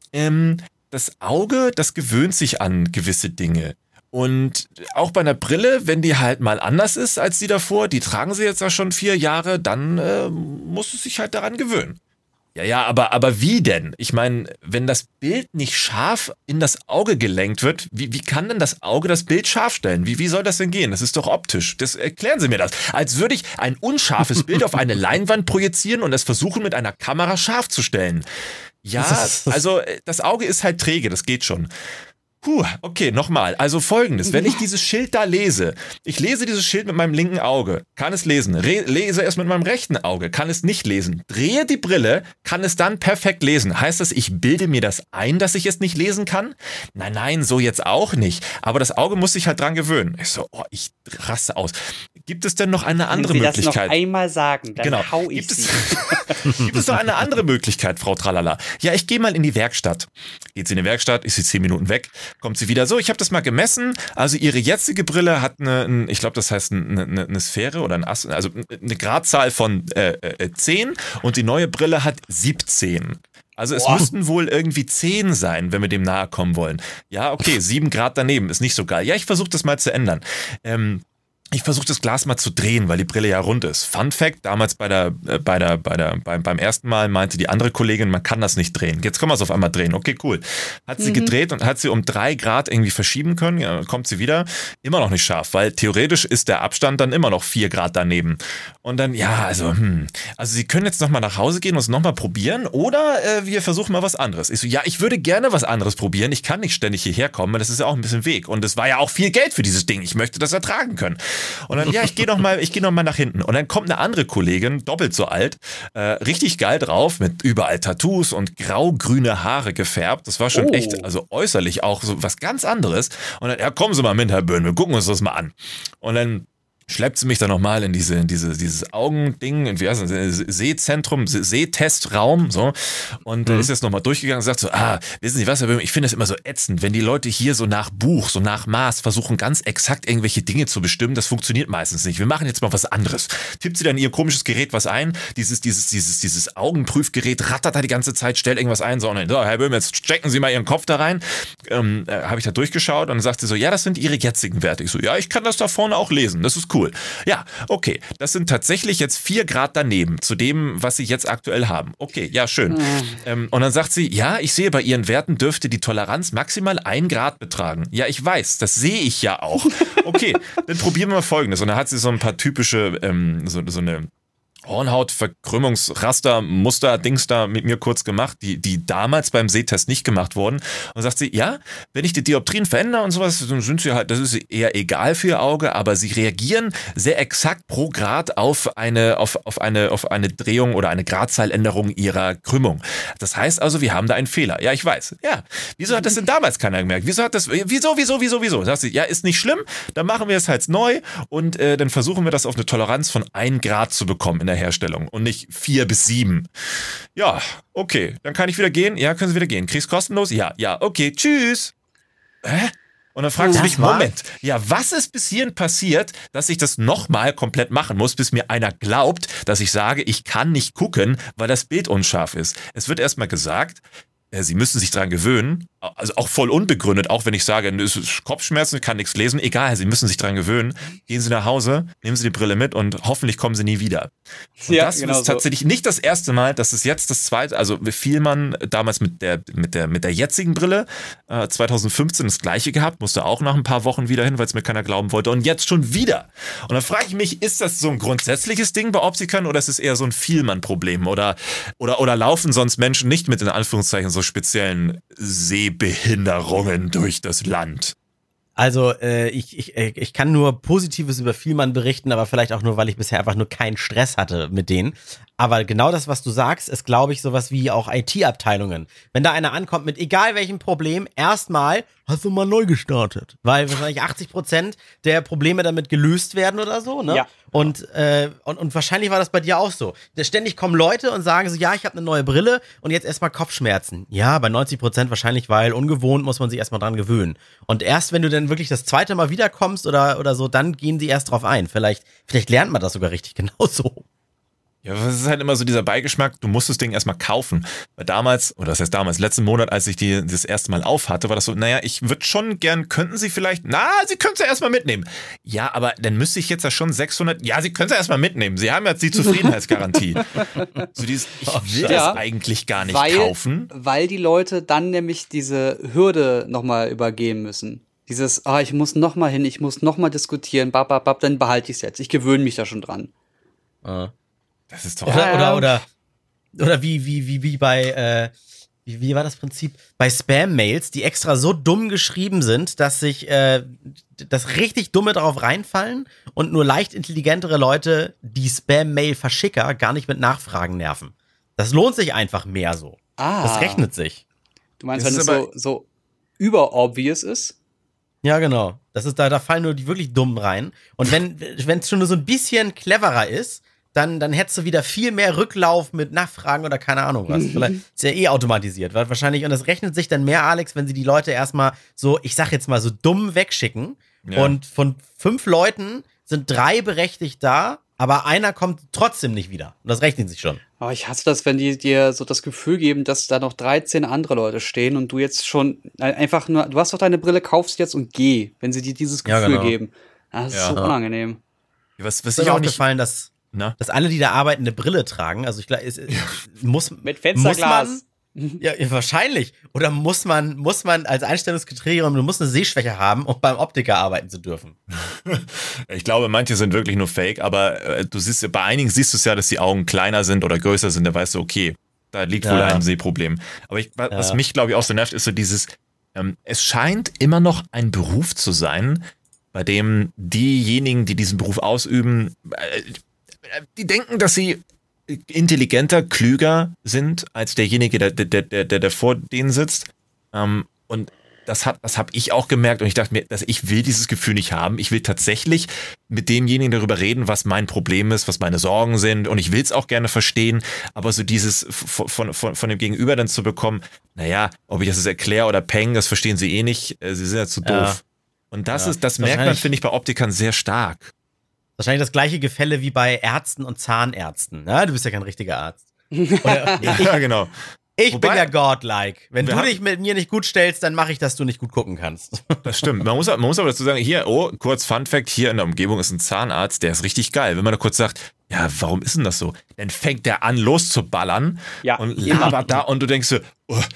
das Auge, das gewöhnt sich an gewisse Dinge. Und auch bei einer Brille, wenn die halt mal anders ist als die davor, die tragen Sie jetzt ja schon 4 Jahre, dann muss es sich halt daran gewöhnen. Ja, aber wie denn? Ich meine, wenn das Bild nicht scharf in das Auge gelenkt wird, wie kann denn das Auge das Bild scharf stellen? Wie soll das denn gehen? Das ist doch optisch. Erklären Sie mir das. Als würde ich ein unscharfes Bild auf eine Leinwand projizieren und es versuchen, mit einer Kamera scharf zu stellen. Ja, also das Auge ist halt träge, das geht schon. Okay, nochmal. Also Folgendes, wenn ich dieses Schild da lese, ich lese dieses Schild mit meinem linken Auge, kann es lesen, lese es mit meinem rechten Auge, kann es nicht lesen, drehe die Brille, kann es dann perfekt lesen. Heißt das, ich bilde mir das ein, dass ich es nicht lesen kann? Nein, so jetzt auch nicht. Aber das Auge muss sich halt dran gewöhnen. Ich so, ich raste aus. Gibt es denn noch eine andere Möglichkeit? Wenn Sie das noch einmal sagen, dann hau ich Sie. Gibt es noch eine andere Möglichkeit, Frau Tralala? Ja, ich gehe mal in die Werkstatt. Geht sie in die Werkstatt, ist sie 10 Minuten weg, kommt sie wieder. So, ich habe das mal gemessen. Also ihre jetzige Brille hat ich glaube, das heißt eine Sphäre oder also eine Gradzahl von 10 und die neue Brille hat 17. Also es müssten wohl irgendwie 10 sein, wenn wir dem nahe kommen wollen. Ja, okay, 7 Grad daneben ist nicht so geil. Ja, ich versuche das mal zu ändern. Ich versuche das Glas mal zu drehen, weil die Brille ja rund ist. Fun Fact, damals beim ersten Mal meinte die andere Kollegin, man kann das nicht drehen. Jetzt können wir es auf einmal drehen. Okay, cool. Hat sie gedreht und hat sie um 3 Grad irgendwie verschieben können. Ja, dann kommt sie wieder. Immer noch nicht scharf, weil theoretisch ist der Abstand dann immer noch 4 Grad daneben. Und dann, also Sie können jetzt nochmal nach Hause gehen und es nochmal probieren oder wir versuchen mal was anderes. Ich so, ja, ich würde gerne was anderes probieren. Ich kann nicht ständig hierher kommen, weil das ist ja auch ein bisschen Weg. Und es war ja auch viel Geld für dieses Ding. Ich möchte das ertragen können. Und dann, ich gehe noch mal nach hinten. Und dann kommt eine andere Kollegin, doppelt so alt, richtig geil drauf, mit überall Tattoos und grau-grüne Haare gefärbt. Das war schon echt, also äußerlich auch so was ganz anderes. Und dann, kommen Sie mal mit, Herr Böhn, wir gucken uns das mal an. Und dann schleppt sie mich dann nochmal in dieses Augending, wie heißt das, Sehzentrum, Sehtestraum, so. Und ist jetzt nochmal durchgegangen und sagt so, wissen Sie was, Herr Böhm, ich finde es immer so ätzend, wenn die Leute hier so nach Buch, so nach Maß versuchen, ganz exakt irgendwelche Dinge zu bestimmen, das funktioniert meistens nicht. Wir machen jetzt mal was anderes. Tippt sie dann in ihr komisches Gerät was ein, dieses Augenprüfgerät rattert da die ganze Zeit, stellt irgendwas ein, so, Herr Böhm, jetzt stecken Sie mal Ihren Kopf da rein. Habe ich da durchgeschaut und dann sagt sie so, ja, das sind Ihre jetzigen Werte. Ich so, ja, ich kann das da vorne auch lesen, das ist cool. Ja, okay. Das sind tatsächlich jetzt 4 Grad daneben zu dem, was Sie jetzt aktuell haben. Okay, ja, schön. Und dann sagt sie, ja, ich sehe, bei Ihren Werten dürfte die Toleranz maximal 1 Grad betragen. Ja, ich weiß, das sehe ich ja auch. Okay, dann probieren wir mal Folgendes. Und da hat sie so ein paar typische, so eine Hornhautverkrümmungsraster, Muster, Dings da mit mir kurz gemacht, die damals beim Sehtest nicht gemacht wurden. Und sagt sie, ja, wenn ich die Dioptrien verändere und sowas, dann sind sie halt, das ist eher egal für ihr Auge, aber sie reagieren sehr exakt pro Grad auf eine Drehung oder eine Gradzahländerung ihrer Krümmung. Das heißt also, wir haben da einen Fehler. Ja, ich weiß. Ja, wieso hat das denn damals keiner gemerkt? Wieso? Sagt sie, ja, ist nicht schlimm, dann machen wir es halt neu und dann versuchen wir das auf eine Toleranz von 1 Grad zu bekommen in der Herstellung und nicht 4 bis 7. Ja, okay, dann kann ich wieder gehen. Ja, können Sie wieder gehen. Krieg's kostenlos? Ja, okay, tschüss. Hä? Und dann fragst du mich, Moment, ja, was ist bis hierhin passiert, dass ich das nochmal komplett machen muss, bis mir einer glaubt, dass ich sage, ich kann nicht gucken, weil das Bild unscharf ist. Es wird erstmal gesagt, Sie müssen sich daran gewöhnen, also auch voll unbegründet, auch wenn ich sage, es ist Kopfschmerzen, ich kann nichts lesen, egal, Sie müssen sich daran gewöhnen. Gehen Sie nach Hause, nehmen Sie die Brille mit und hoffentlich kommen Sie nie wieder. Und das ist tatsächlich nicht das erste Mal, das ist jetzt das zweite, also Vielmann damals mit der jetzigen Brille 2015 das gleiche gehabt, musste auch nach ein paar Wochen wieder hin, weil es mir keiner glauben wollte und jetzt schon wieder. Und dann frage ich mich, ist das so ein grundsätzliches Ding bei Optikern oder ist es eher so ein Vielmann-Problem oder laufen sonst Menschen nicht mit in Anführungszeichen so speziellen Sehbehinderungen durch das Land? Also ich kann nur Positives über Vielmann berichten, aber vielleicht auch nur, weil ich bisher einfach nur keinen Stress hatte mit denen. Aber genau das, was du sagst, ist, glaube ich, sowas wie auch IT-Abteilungen. Wenn da einer ankommt mit egal welchem Problem, erstmal hast du mal neu gestartet. Weil wahrscheinlich 80% der Probleme damit gelöst werden oder so, ne? Ja. Und wahrscheinlich war das bei dir auch so. Ständig kommen Leute und sagen so, ja, ich habe eine neue Brille und jetzt erstmal Kopfschmerzen. Ja, bei 90% wahrscheinlich, weil ungewohnt muss man sich erstmal dran gewöhnen. Und erst wenn du dann wirklich das zweite Mal wiederkommst oder so, dann gehen die erst drauf ein. Vielleicht lernt man das sogar richtig genauso. Ja, das ist halt immer so dieser Beigeschmack, du musst das Ding erstmal kaufen. Weil damals, oder das heißt damals, letzten Monat, als ich die das erste Mal aufhatte, war das so, naja, ich würde schon gern, könnten Sie vielleicht, Sie können es ja erstmal mitnehmen. Ja, aber dann müsste ich jetzt ja schon 600, ja, Sie können es ja erstmal mitnehmen. Sie haben jetzt die Zufriedenheitsgarantie. So dieses, ich will das eigentlich gar nicht kaufen. Weil die Leute dann nämlich diese Hürde nochmal übergehen müssen. Dieses, ich muss nochmal hin, ich muss nochmal diskutieren, dann behalte ich es jetzt. Ich gewöhne mich da schon dran. Das ist doch oder wie bei wie war das Prinzip bei Spam-Mails, die extra so dumm geschrieben sind, dass sich das richtig Dumme darauf reinfallen und nur leicht intelligentere Leute die Spam-Mail-Verschicker gar nicht mit Nachfragen nerven. Das lohnt sich einfach mehr so. Das rechnet sich. Du meinst, wenn es so überobvious ist? Ja, genau. Das ist da fallen nur die wirklich Dummen rein. Und wenn es schon nur so ein bisschen cleverer ist, dann hättest du wieder viel mehr Rücklauf mit Nachfragen oder keine Ahnung was. Vielleicht ist ja automatisiert, weil wahrscheinlich, und das rechnet sich dann mehr, Alex, wenn sie die Leute erstmal so, ich sag jetzt mal so dumm wegschicken und von 5 Leuten sind 3 berechtigt da, aber einer kommt trotzdem nicht wieder. Und das rechnet sich schon. Aber ich hasse das, wenn die dir so das Gefühl geben, dass da noch 13 andere Leute stehen und du jetzt schon einfach nur, du hast doch deine Brille, kaufst jetzt und geh, wenn sie dir dieses Gefühl geben. Das ist so unangenehm. Was ich auch gefallen, dass alle, die da arbeiten, eine Brille tragen. Also ich glaube, muss mit Fensterglas. Ja, wahrscheinlich. Oder muss man als Einstellungskriterium, du musst eine Sehschwäche haben, um beim Optiker arbeiten zu dürfen. Ich glaube, manche sind wirklich nur fake, aber du siehst, bei einigen siehst du es ja, dass die Augen kleiner sind oder größer sind, da weißt du, okay, da liegt wohl ein Sehproblem. Aber was mich, glaube ich, auch so nervt, ist so dieses, es scheint immer noch ein Beruf zu sein, bei dem diejenigen, die diesen Beruf ausüben, die denken, dass sie intelligenter, klüger sind als derjenige, der vor denen sitzt. Und das hab ich auch gemerkt und ich dachte mir, dass ich will dieses Gefühl nicht haben. Ich will tatsächlich mit demjenigen darüber reden, was mein Problem ist, was meine Sorgen sind und ich will es auch gerne verstehen, aber so dieses von dem Gegenüber dann zu bekommen, naja, ob ich das jetzt erkläre oder peng, das verstehen sie eh nicht, sie sind ja zu doof. Und das merkt man, finde ich, bei Optikern sehr stark. Wahrscheinlich das gleiche Gefälle wie bei Ärzten und Zahnärzten. Ja, du bist ja kein richtiger Arzt. Oder, ja, genau. Ich bin ja godlike. Wenn du dich mit mir nicht gut stellst, dann mache ich, dass du nicht gut gucken kannst. Das stimmt. Man muss aber dazu sagen, hier, kurz Fun Fact, hier in der Umgebung ist ein Zahnarzt, der ist richtig geil. Wenn man da kurz sagt, ja, warum ist denn das so? Dann fängt der an, loszuballern und labert da und du denkst so,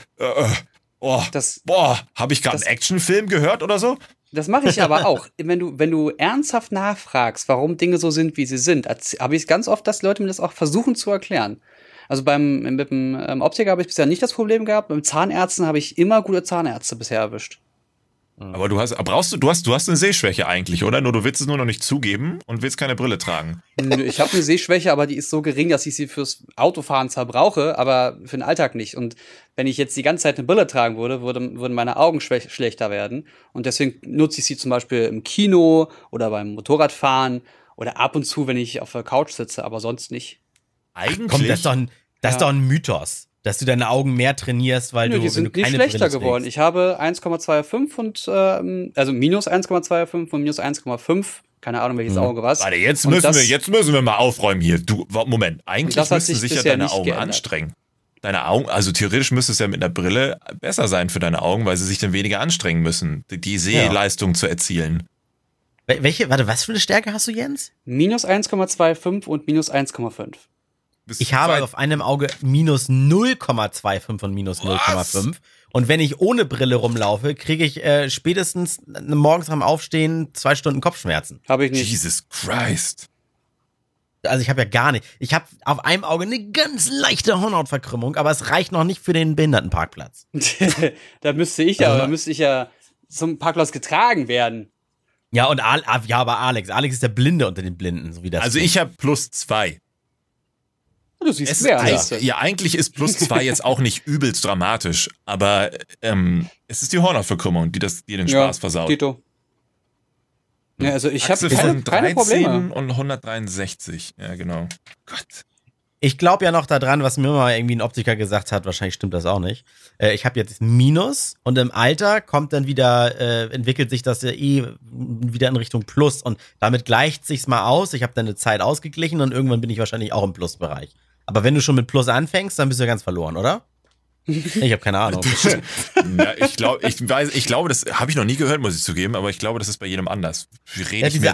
habe ich gerade einen Actionfilm gehört oder so? Das mache ich aber auch. Wenn du ernsthaft nachfragst, warum Dinge so sind, wie sie sind, habe ich ganz oft, dass Leute mir das auch versuchen zu erklären. Also mit dem Optiker habe ich bisher nicht das Problem gehabt. Mit Zahnärzten habe ich immer gute Zahnärzte bisher erwischt. Aber du hast eine Sehschwäche eigentlich, oder? Nur du willst es nur noch nicht zugeben und willst keine Brille tragen. Ich habe eine Sehschwäche, aber die ist so gering, dass ich sie fürs Autofahren zwar brauche, aber für den Alltag nicht. Und wenn ich jetzt die ganze Zeit eine Brille tragen würde, würden meine Augen schlechter werden. Und deswegen nutze ich sie zum Beispiel im Kino oder beim Motorradfahren oder ab und zu, wenn ich auf der Couch sitze, aber sonst nicht. Eigentlich? Komm, das ist doch ein Mythos, dass du deine Augen mehr trainierst, weil die sind nicht schlechter geworden. Ich habe 1,25 und also minus 1,25 und minus 1,5. Keine Ahnung, welches Auge was. Warte, jetzt müssen wir mal aufräumen hier. Moment, eigentlich müssten sich ja deine Augen anstrengen. Deine Augen, also theoretisch müsste es ja mit einer Brille besser sein für deine Augen, weil sie sich dann weniger anstrengen müssen, die Sehleistung zu erzielen. Was für eine Stärke hast du, Jens? Minus 1,25 und minus 1,5. Ich habe auf einem Auge minus 0,25 und minus 0,5. Und wenn ich ohne Brille rumlaufe, kriege ich spätestens morgens beim Aufstehen 2 Stunden Kopfschmerzen. Habe ich nicht. Jesus Christ. Also ich habe ja gar nicht. Ich habe auf einem Auge eine ganz leichte Hornhautverkrümmung, aber es reicht noch nicht für den Behindertenparkplatz. Da müsste ich ja zum Parkplatz getragen werden. Ja, aber Alex ist der Blinde unter den Blinden, so wie das. Also ich habe +2. Du siehst mehr. Ja, eigentlich ist +2 jetzt auch nicht übelst dramatisch, aber es ist die Hornhautverkrümmung, die den Spaß versaut. Tito. Ja, also ich habe keine Probleme. Und 163, ja genau. Gott. Ich glaube ja noch daran, was mir mal irgendwie ein Optiker gesagt hat, wahrscheinlich stimmt das auch nicht. Ich habe jetzt Minus und im Alter kommt dann wieder, entwickelt sich das ja wieder in Richtung Plus und damit gleicht sich's mal aus. Ich habe dann eine Zeit ausgeglichen und irgendwann bin ich wahrscheinlich auch im Plusbereich. Aber wenn du schon mit Plus anfängst, dann bist du ja ganz verloren, oder? Ich habe keine Ahnung. Ja, ich glaube, das habe ich noch nie gehört, muss ich zugeben, aber ich glaube, das ist bei jedem anders. Diese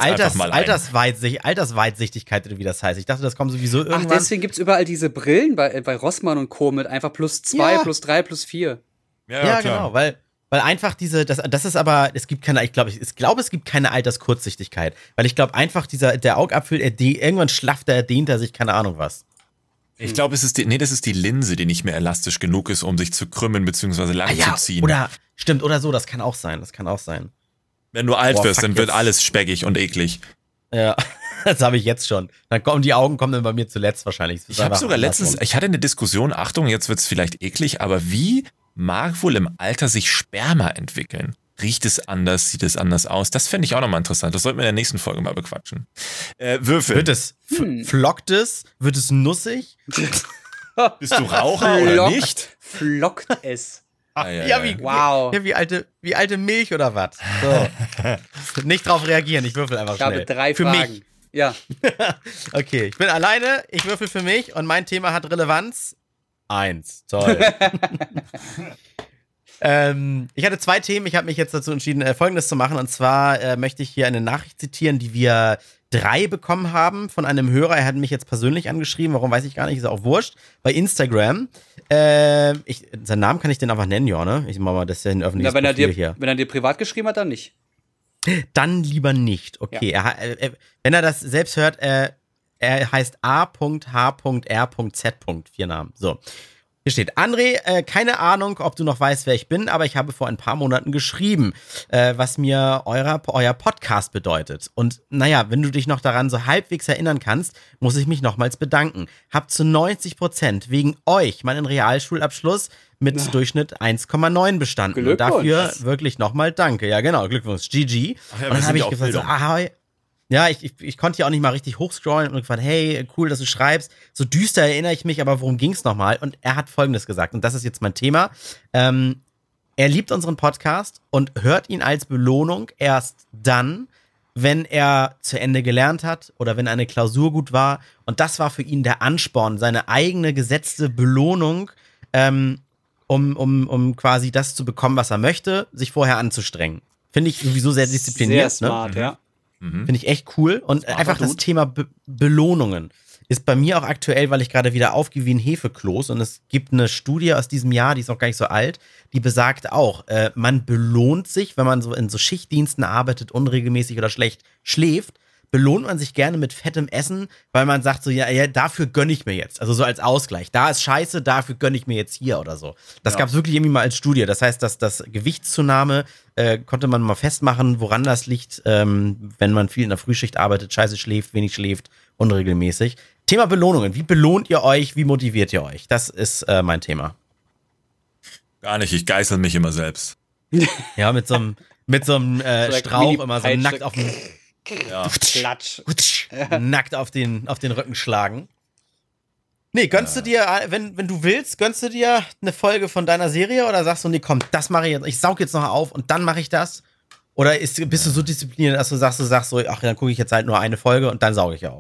Altersweitsichtigkeit, oder wie das heißt. Ich dachte, das kommt sowieso irgendwann. Ach, deswegen gibt's überall diese Brillen bei Rossmann und Co. mit einfach +2, +3, +4. Ja, genau, weil einfach das ist aber, es gibt keine, ich glaube, es gibt keine Alterskurzsichtigkeit. Weil ich glaube einfach, der Augapfel, irgendwann schlafft dehnt er sich, keine Ahnung was. Ich glaube, das ist die Linse, die nicht mehr elastisch genug ist, um sich zu krümmen bzw. lang zu ziehen. Oder so, das kann auch sein. Wenn du alt wirst, dann wird alles speckig und eklig. Ja, das habe ich jetzt schon. Die Augen kommen dann bei mir zuletzt wahrscheinlich. Ich habe sogar letztens, ich hatte eine Diskussion, Achtung, jetzt wird's vielleicht eklig, aber wie mag wohl im Alter sich Sperma entwickeln? Riecht es anders? Sieht es anders aus? Das fände ich auch nochmal interessant. Das sollten wir in der nächsten Folge mal bequatschen. Würfel. Wird es flockt es? Wird es nussig? Bist du Raucher oder nicht? Flockt es. Wie alte Milch oder was? So. Nicht drauf reagieren, ich würfel einfach schnell. Ich habe 3 für Fragen. Mich. Ja. Okay, ich bin alleine, ich würfel für mich und mein Thema hat Relevanz. 1. Toll. Ich hatte 2 Themen. Ich habe mich jetzt dazu entschieden, Folgendes zu machen. Und zwar möchte ich hier eine Nachricht zitieren, die wir 3 bekommen haben von einem Hörer. Er hat mich jetzt persönlich angeschrieben. Warum, weiß ich gar nicht. Ist auch wurscht. Bei Instagram. Seinen Namen kann ich den einfach nennen, ja, ne? Ich mach mal, das ist ja ein öffentliches Profil hier. Wenn er dir privat geschrieben hat, dann nicht. Dann lieber nicht. Okay. Ja. Wenn er das selbst hört, er heißt A.H.R.Z. 4 Namen. So. Hier steht, André, keine Ahnung, ob du noch weißt, wer ich bin, aber ich habe vor ein paar Monaten geschrieben, was mir euer Podcast bedeutet. Und naja, wenn du dich noch daran so halbwegs erinnern kannst, muss ich mich nochmals bedanken. Hab zu 90% wegen euch meinen Realschulabschluss mit Durchschnitt 1,9 bestanden. Und dafür wirklich nochmal danke. Ja, genau, Glückwunsch, GG. Ach ja, und dann habe ich gefragt, ja, ich konnte ja auch nicht mal richtig hochscrollen und gefragt, hey, cool, dass du schreibst. So düster erinnere ich mich, aber worum ging's nochmal? Und er hat Folgendes gesagt, und das ist jetzt mein Thema. Er liebt unseren Podcast und hört ihn als Belohnung erst dann, wenn er zu Ende gelernt hat oder wenn eine Klausur gut war. Und das war für ihn der Ansporn, seine eigene gesetzte Belohnung, um quasi das zu bekommen, was er möchte, sich vorher anzustrengen. Finde ich sowieso sehr diszipliniert. Sehr smart, ne? ja. Finde ich echt cool. Und Smarter einfach das Dude. Thema Belohnungen ist bei mir auch aktuell, weil ich gerade wieder aufgehe wie ein Hefekloß. Und es gibt eine Studie aus diesem Jahr, die ist noch gar nicht so alt, die besagt auch, man belohnt sich, wenn man so in so Schichtdiensten arbeitet, unregelmäßig oder schlecht schläft, belohnt man sich gerne mit fettem Essen, weil man sagt so, ja, dafür gönne ich mir jetzt. Also so als Ausgleich. Da ist scheiße, dafür gönne ich mir jetzt hier oder so. Das gab es wirklich irgendwie mal als Studie. Das heißt, dass das Gewichtszunahme konnte man mal festmachen, woran das liegt, wenn man viel in der Frühschicht arbeitet, scheiße schläft, wenig schläft, unregelmäßig. Thema Belohnungen. Wie belohnt ihr euch? Wie motiviert ihr euch? Das ist mein Thema. Gar nicht, ich geißel mich immer selbst. Ja, mit so einem Strauch immer so nackt auf dem Ja. Klatsch. nackt auf den Rücken schlagen. Nee, gönnst du dir, wenn du willst, gönnst du dir eine Folge von deiner Serie oder sagst du, nee, komm, das mache ich jetzt, ich saug jetzt noch auf und dann mache ich das? Oder bist du so diszipliniert, dass du sagst so, ach, dann gucke ich jetzt halt nur eine Folge und dann sauge ich auf?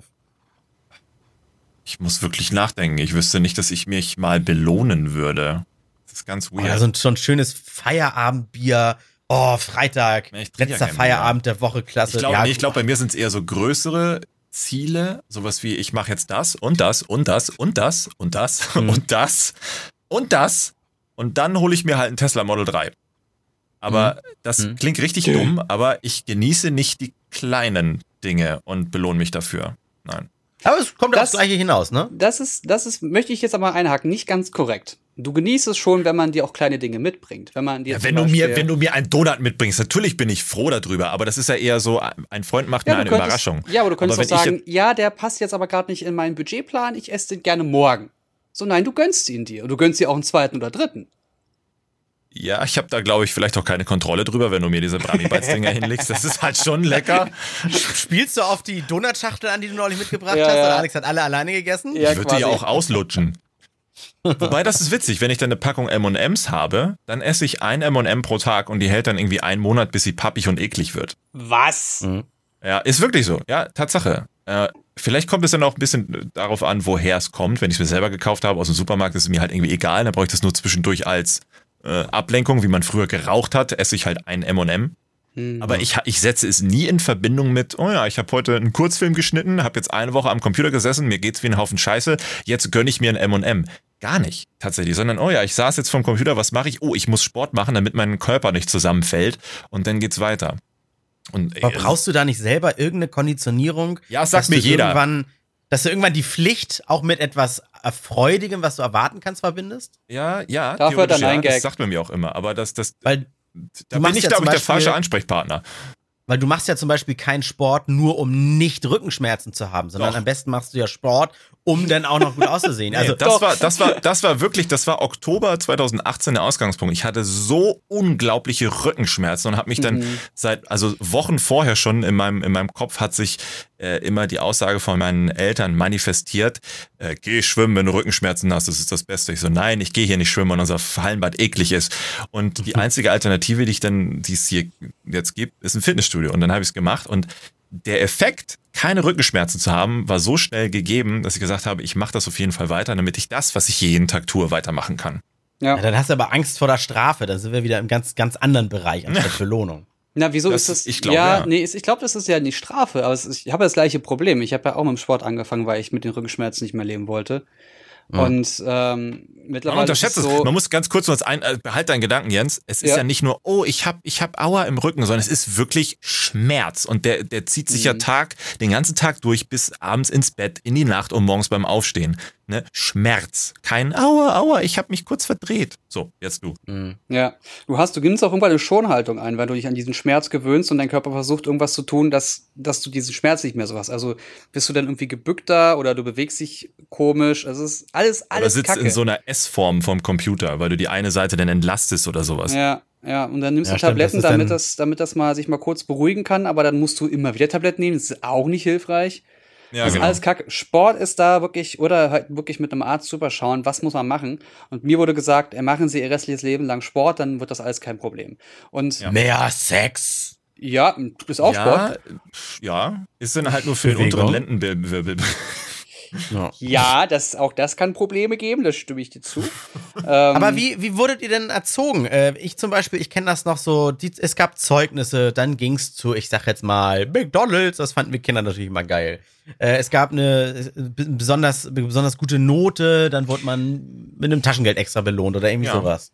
Ich muss wirklich nachdenken. Ich wüsste nicht, dass ich mich mal belohnen würde. Das ist ganz weird. Oder so ein schönes Feierabendbier. Oh, Freitag, Ja, ich trinke ja letzter kein Feierabend der Woche, klasse. Ich glaube, bei mir sind es eher so größere Ziele, sowas wie, ich mache jetzt das und das und das und das und das und das und das und dann hole ich mir halt einen Tesla Model 3. Aber das klingt richtig dumm, aber ich genieße nicht die kleinen Dinge und belohne mich dafür. Nein. Aber es kommt aufs Gleiche hinaus, ne? Das ist, möchte ich jetzt aber einhaken, nicht ganz korrekt. Du genießt es schon, wenn man dir auch kleine Dinge mitbringt. Wenn man dir Ja, wenn du mir einen Donut mitbringst, natürlich bin ich froh darüber, aber das ist ja eher so, ein Freund macht mir eine Überraschung. Ja, aber du könntest aber auch sagen, ja, der passt jetzt aber gerade nicht in meinen Budgetplan, ich esse den gerne morgen. So, nein, du gönnst ihn dir. Und du gönnst dir auch einen zweiten oder dritten. Ja, ich habe da, glaube ich, vielleicht auch keine Kontrolle drüber, wenn du mir diese Brami-Bites-Dinger hinlegst. Das ist halt schon lecker. Spielst du auf die Donutschachtel an, die du neulich mitgebracht Ja, hast? ja. Oder Alex hat alle alleine gegessen? Ja, Ich würde die ja auch auslutschen. Wobei, das ist witzig, wenn ich dann eine Packung M&M's habe, dann esse ich ein M&M pro Tag und die hält dann irgendwie einen Monat, bis sie pappig und eklig wird. Was? Ja, ist wirklich so. Ja, Tatsache. Vielleicht kommt es dann auch ein bisschen darauf an, woher es kommt. Wenn ich es mir selber gekauft habe aus dem Supermarkt, ist es mir halt irgendwie egal. Dann brauche ich das nur zwischendurch als Ablenkung, wie man früher geraucht hat, esse ich halt ein M&M. Aber ich setze es nie in Verbindung mit, oh ja, ich habe heute einen Kurzfilm geschnitten, habe jetzt eine Woche am Computer gesessen, mir geht's wie ein Haufen Scheiße, jetzt gönne ich mir ein M&M. Gar nicht, tatsächlich, sondern, oh ja, ich saß jetzt vom Computer, was mache ich? Oh, ich muss Sport machen, damit mein Körper nicht zusammenfällt und dann geht's weiter. Und, Aber brauchst du da nicht selber irgendeine Konditionierung? Ja, das sagt mir jeder. Dass du irgendwann die Pflicht auch mit etwas Erfreudigem, was du erwarten kannst, verbindest? Ja, Dafür dann ein das Gag. sagt man mir auch immer, aber Weil da bin machst ich, ja glaube zum ich, der falsche Beispiel- Ansprechpartner. Weil du machst ja zum Beispiel keinen Sport nur, um nicht Rückenschmerzen zu haben, sondern Doch. am besten machst du ja Sport, um dann auch noch gut auszusehen. Nee, Also das war Oktober 2018 der Ausgangspunkt. Ich hatte so unglaubliche Rückenschmerzen und habe mich dann also Wochen vorher schon in meinem Kopf hat sich immer die Aussage von meinen Eltern manifestiert, geh schwimmen, wenn du Rückenschmerzen hast, das ist das Beste. Ich so, nein, ich gehe hier nicht schwimmen, weil unser Hallenbad eklig ist. Und die einzige Alternative, die es hier jetzt gibt, ist ein Fitnessstudio. Und dann habe ich es gemacht und der Effekt, keine Rückenschmerzen zu haben, war so schnell gegeben, dass ich gesagt habe, ich mache das auf jeden Fall weiter, damit ich das, was ich jeden Tag tue, weitermachen kann. Ja. ja, dann hast du aber Angst vor der Strafe. Dann sind wir wieder im ganz, ganz anderen Bereich anstatt Belohnung. Na, wieso Das- ist das? ich glaube, ja. Nee, ich glaube, das ist ja nicht Strafe, aber ich habe das gleiche Problem. Ich habe ja auch mit dem Sport angefangen, weil ich mit den Rückenschmerzen nicht mehr leben wollte. Und mittlerweile Man unterschätzt ist es. so, Man muss ganz kurz behalt deinen Gedanken, Jens. Es ist ja nicht nur, oh, ich hab Aua im Rücken, sondern es ist wirklich Schmerz. Und der zieht sich ja den ganzen Tag durch bis abends ins Bett, in die Nacht und morgens beim Aufstehen. Ne? Schmerz. Kein Aua, ich habe mich kurz verdreht. So, jetzt du. ja, du nimmst auch irgendwann eine Schonhaltung ein, weil du dich an diesen Schmerz gewöhnst und dein Körper versucht, irgendwas zu tun, dass du diesen Schmerz nicht mehr so hast. Also bist du dann irgendwie gebückter oder du bewegst dich komisch. Also es ist alles Oder sitzt Kacke. in so einer S-Form vom Computer, weil du die eine Seite dann entlastest oder sowas. Ja, und dann nimmst Ja, du stimmt, Tabletten, das ist damit das mal sich mal kurz beruhigen kann, aber dann musst du immer wieder Tabletten nehmen, das ist auch nicht hilfreich. Ja, Das ist genau. alles Kacke. Sport ist da wirklich, oder halt wirklich mit einem Arzt drüber schauen, was muss man machen. Und mir wurde gesagt, machen Sie Ihr restliches Leben lang Sport, dann wird das alles kein Problem. Und Mehr Sex. ist auch Sport. Ja, ist dann halt nur für den Bewegung. unteren Lendenwirbel. Ja, auch das kann Probleme geben, das stimme ich dir zu. Aber wie wurdet ihr denn erzogen? Ich zum Beispiel, ich kenne das noch so, es gab Zeugnisse, dann ging es zu, ich sag jetzt mal, McDonald's, das fanden wir Kinder natürlich immer geil. Es gab eine besonders gute Note, dann wurde man mit einem Taschengeld extra belohnt oder irgendwie sowas.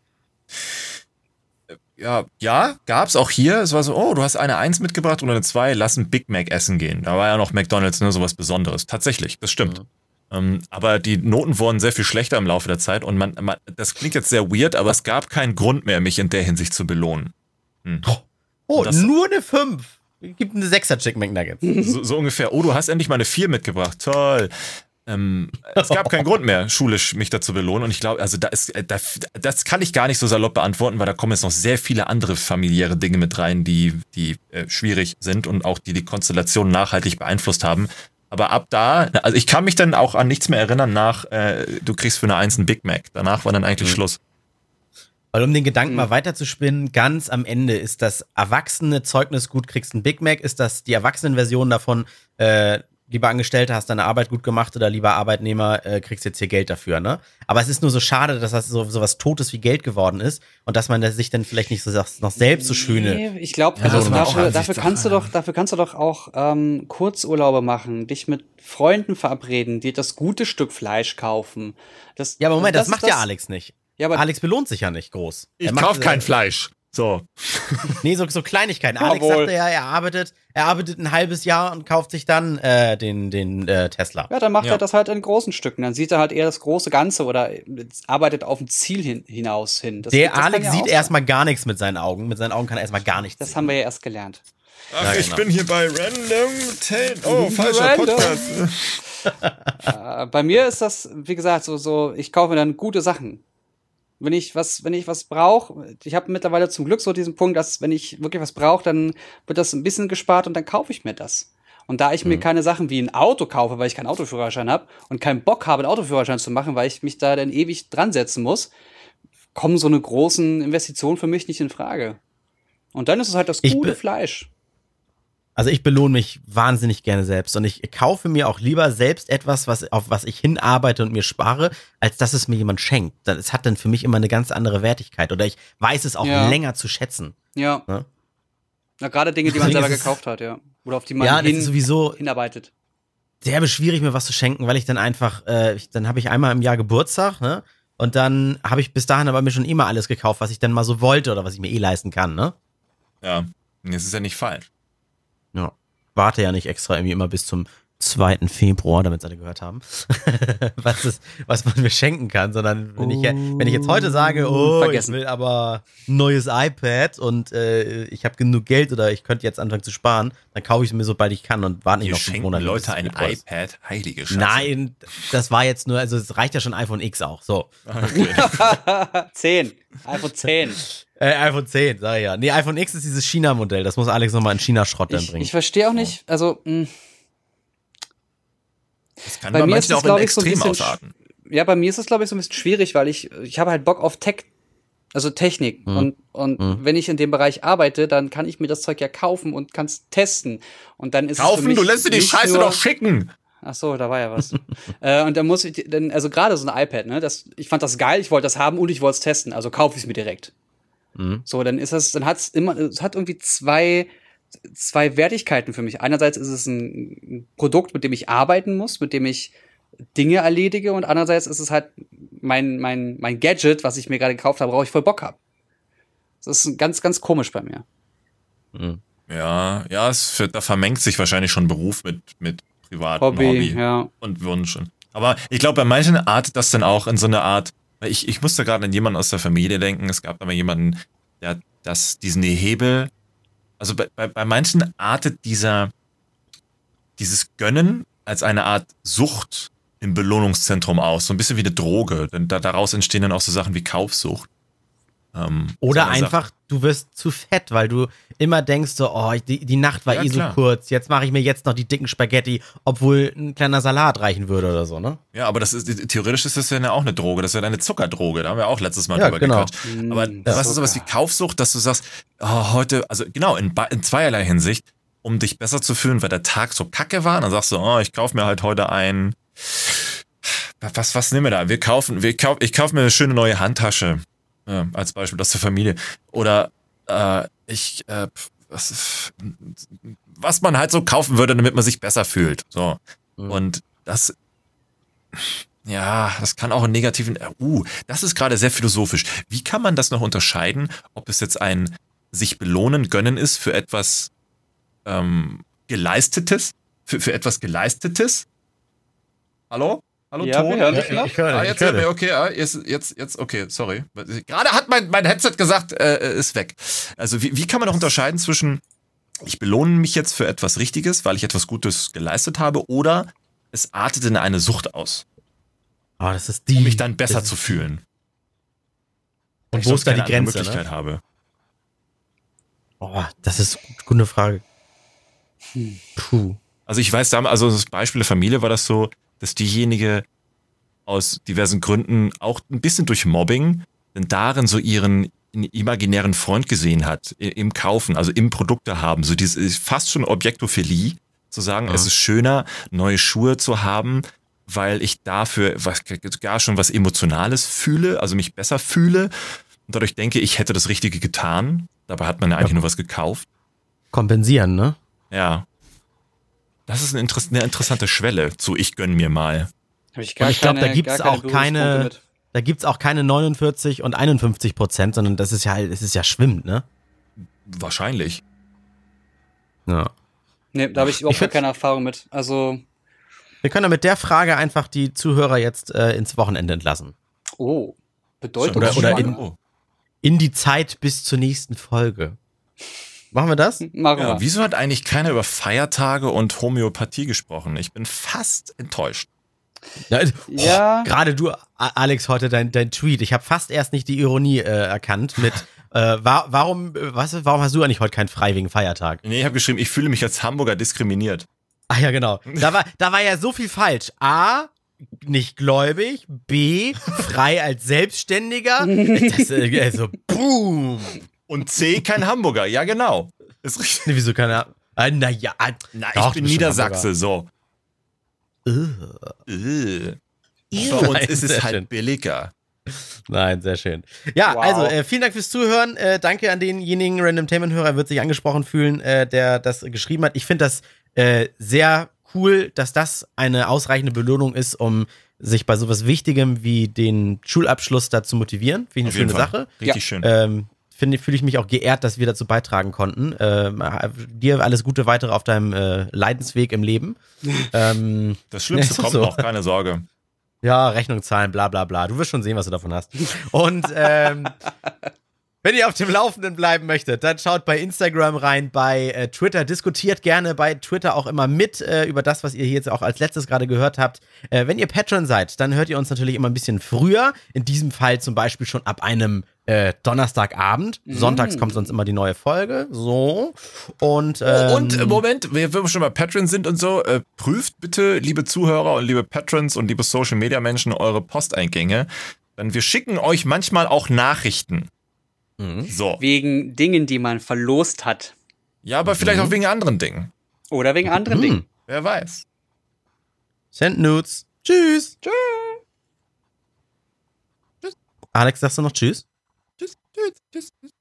Ja, gab's auch hier. Es war so, oh, du hast eine 1 mitgebracht und eine 2, lass ein Big Mac essen gehen. Da war ja noch McDonald's, ne, sowas Besonderes. Tatsächlich, das stimmt. Aber die Noten wurden sehr viel schlechter im Laufe der Zeit und das klingt jetzt sehr weird, aber es gab keinen Grund mehr, mich in der Hinsicht zu belohnen. Oh, nur eine 5. Gibt eine 6er Chicken McNuggets. So ungefähr. Oh, du hast endlich mal eine 4 mitgebracht. Toll. Es gab keinen Grund mehr, schulisch mich dazu belohnen. Und ich glaube, also das kann ich gar nicht so salopp beantworten, weil da kommen jetzt noch sehr viele andere familiäre Dinge mit rein, die schwierig sind und auch die Konstellation nachhaltig beeinflusst haben. Aber ab da, also ich kann mich dann auch an nichts mehr erinnern du kriegst für eine 1 einen Big Mac. Danach war dann eigentlich Schluss. Weil um den Gedanken mal weiterzuspinnen, ganz am Ende ist das erwachsene Zeugnis gut, kriegst ein Big Mac, ist das die Erwachsenenversion davon, lieber Angestellter, hast deine Arbeit gut gemacht oder lieber Arbeitnehmer, kriegst jetzt hier Geld dafür, ne? Aber es ist nur so schade, dass das so was Totes wie Geld geworden ist und dass man sich dann vielleicht nicht so noch selbst so schöne. Ich glaube, dafür kannst du doch auch Kurzurlaube machen, dich mit Freunden verabreden, dir das gute Stück Fleisch kaufen. Ja, aber Moment, das macht ja Alex nicht. Ja, aber Alex belohnt sich ja nicht groß. Ich kauf kein Fleisch. So. Nee, so Kleinigkeiten. Alex sagte ja, er arbeitet ein halbes Jahr und kauft sich dann den Tesla. Ja, dann macht er das halt in großen Stücken. Dann sieht er halt eher das große Ganze oder arbeitet auf ein Ziel hinaus hin. Der Alex sieht erstmal gar nichts mit seinen Augen. Mit seinen Augen kann er erstmal gar nichts sehen. Das haben wir ja erst gelernt. Ach, ja, genau. Ich bin hier bei Random 10. Oh, falscher Podcast. Bei mir ist das, wie gesagt, so ich kaufe mir dann gute Sachen. Wenn ich was brauche, ich habe mittlerweile zum Glück so diesen Punkt, dass wenn ich wirklich was brauche, dann wird das ein bisschen gespart und dann kaufe ich mir das. Und da ich mir keine Sachen wie ein Auto kaufe, weil ich keinen Autoführerschein habe und keinen Bock habe, einen Autoführerschein zu machen, weil ich mich da dann ewig dran setzen muss, kommen so eine großen Investitionen für mich nicht in Frage. Und dann ist es halt das gute Fleisch. Also ich belohne mich wahnsinnig gerne selbst und ich kaufe mir auch lieber selbst etwas, auf was ich hinarbeite und mir spare, als dass es mir jemand schenkt. Es hat dann für mich immer eine ganz andere Wertigkeit oder ich weiß es auch länger zu schätzen. Ja. Na, gerade Dinge, die man selber gekauft hat, ja. Oder auf die man hinarbeitet. Derbe schwierig, mir was zu schenken, weil ich dann einfach, dann habe ich einmal im Jahr Geburtstag, ne? Und dann habe ich bis dahin aber mir schon immer alles gekauft, was ich dann mal so wollte oder was ich mir leisten kann, ne? Ja, das ist ja nicht falsch. Ja, warte ja nicht extra irgendwie immer bis zum 2. Februar, damit es alle gehört haben, was man mir schenken kann, sondern wenn ich jetzt heute sage, ich will aber ein neues iPad und ich habe genug Geld oder ich könnte jetzt anfangen zu sparen, dann kaufe ich es mir, sobald ich kann und warte nicht noch 5 Monate. Leute ein iPad, heilige Scheiße. Nein, das war jetzt nur, also es reicht ja schon iPhone X auch, so. Okay. 10, iPhone 10. iPhone 10, sag ich ja. Nee, iPhone X ist dieses China-Modell. Das muss Alex nochmal in China-Schrott dann bringen. Ich verstehe auch nicht, also, das kann bei mir ist auch in Extrem ausarten. Ja, bei mir ist es, glaube ich, so ein bisschen schwierig, weil ich habe halt Bock auf Technik. Und wenn ich in dem Bereich arbeite, dann kann ich mir das Zeug ja kaufen und kann es testen. Und dann ist es für mich du lässt dir die Scheiße doch schicken. Ach so, da war ja was. Und dann muss ich, also gerade so ein iPad, ne, ich fand das geil, ich wollte das haben und ich wollte es testen, also kaufe ich es mir direkt. So, dann hat irgendwie zwei Wertigkeiten für mich. Einerseits ist es ein Produkt, mit dem ich arbeiten muss, mit dem ich Dinge erledige und andererseits ist es halt mein Gadget, was ich mir gerade gekauft habe, worauf ich voll Bock habe. Das ist ganz, ganz komisch bei mir. Ja, da vermengt sich wahrscheinlich schon Beruf mit privatem Hobby und Wunsch. Aber ich glaube, bei manchen artet das dann auch in so eine Art. Ich musste gerade an jemanden aus der Familie denken. Es gab aber jemanden, der diesen Hebel. Also bei manchen artet dieses Gönnen als eine Art Sucht im Belohnungszentrum aus. So ein bisschen wie eine Droge. Denn daraus entstehen dann auch so Sachen wie Kaufsucht. Oder einfach, du wirst zu fett, weil du immer denkst so, die Nacht war so kurz, jetzt mache ich mir jetzt noch die dicken Spaghetti, obwohl ein kleiner Salat reichen würde oder so, ne? Ja, aber theoretisch ist das ja auch eine Droge, das ist ja eine Zuckerdroge, da haben wir auch letztes Mal drüber gequatscht. Aber was ist sowas wie Kaufsucht, dass du sagst, heute, also genau, in zweierlei Hinsicht, um dich besser zu fühlen, weil der Tag so kacke war, dann sagst du, ich kaufe mir halt heute ein Was nehmen wir da? Ich kaufe mir eine schöne neue Handtasche. Als Beispiel, das für Familie. Oder was man halt so kaufen würde, damit man sich besser fühlt. So. Und das kann auch einen negativen, das ist gerade sehr philosophisch. Wie kann man das noch unterscheiden, ob es jetzt ein sich belohnen, gönnen ist für etwas Geleistetes? Für etwas Geleistetes? Hallo? Hallo, Ja, Ton? wir hören dich noch. Ich höre Jetzt hört mir, okay, jetzt, okay, sorry. Gerade hat mein Headset gesagt, ist weg. Also wie kann man noch unterscheiden zwischen, ich belohne mich jetzt für etwas Richtiges, weil ich etwas Gutes geleistet habe, oder es artet in eine Sucht aus, Das ist um mich dann besser zu fühlen. Und wo ist da die Grenze? Möglichkeit habe. Das ist eine gute Frage. Puh. Also ich weiß, also das Beispiel der Familie war das so, dass diejenige aus diversen Gründen auch ein bisschen durch Mobbing denn darin so ihren imaginären Freund gesehen hat, im Kaufen, also im Produkte haben, so dieses fast schon Objektophilie, zu sagen, es ist schöner, neue Schuhe zu haben, weil ich dafür gar schon was Emotionales fühle, also mich besser fühle und dadurch denke, ich hätte das Richtige getan. Dabei hat man ja eigentlich nur was gekauft. Kompensieren, ne? Ja. Das ist eine interessante Schwelle zu ich gönn mir mal. Hab ich Und ich glaube, da gibt's auch Berührungspunkte mit. da gibt's auch keine 49 und 51%, sondern das ist ja halt, es ist ja schwimmend, ne? Wahrscheinlich. Ja. Nee, da habe ich überhaupt gar keine Erfahrung mit. Also, Wir können mit der Frage einfach die Zuhörer jetzt ins Wochenende entlassen. bedeutet Oder in die Zeit bis zur nächsten Folge. Machen wir das? Machen wir. Ja, wieso hat eigentlich keiner über Feiertage und Homöopathie gesprochen? Ich bin fast enttäuscht. Ja. Gerade du, Alex, heute dein Tweet. Ich habe fast erst nicht die Ironie erkannt mit warum hast du eigentlich heute keinen frei wegen Feiertag? Nee, ich habe geschrieben, ich fühle mich als Hamburger diskriminiert. Ach ja, genau. Da war ja so viel falsch. A, nicht gläubig. B, frei als Selbstständiger. Also, boom. Und C, kein Hamburger. Ja, genau. Ist richtig. Nee, wieso keine naja. Ich bin Niedersachse, so. Bei uns ist es halt billiger. Nein, sehr schön. Ja, Wow. also vielen Dank fürs Zuhören. Danke an denjenigen Randomtainment-Hörer, wird sich angesprochen fühlen, der das geschrieben hat. Ich finde das sehr cool, dass das eine ausreichende Belohnung ist, um sich bei sowas Wichtigem wie den Schulabschluss da zu motivieren. Finde ich eine schöne Sache. Richtig schön. Fühle ich mich auch geehrt, dass wir dazu beitragen konnten. Dir alles Gute weitere auf deinem Leidensweg im Leben. Das Schlimmste kommt noch, keine Sorge. Ja, Rechnung zahlen, bla bla bla. Du wirst schon sehen, was du davon hast. Und wenn ihr auf dem Laufenden bleiben möchtet, dann schaut bei Instagram rein, bei Twitter. Diskutiert gerne bei Twitter auch immer mit über das, was ihr hier jetzt auch als letztes gerade gehört habt. Wenn ihr Patreon seid, dann hört ihr uns natürlich immer ein bisschen früher. In diesem Fall zum Beispiel schon ab einem Donnerstagabend. Sonntags kommt sonst immer die neue Folge. So. Und Moment, wir schon bei Patreon sind und so, prüft bitte, liebe Zuhörer und liebe Patrons und liebe Social-Media-Menschen, eure Posteingänge. Denn wir schicken euch manchmal auch Nachrichten. So. Wegen Dingen, die man verlost hat. Ja, aber vielleicht auch wegen anderen Dingen. Oder wegen anderen Dingen. Wer weiß. Send Nudes. Tschüss. Tschüss. Alex, sagst du noch Tschüss? Tschüss, tschüss, tschüss.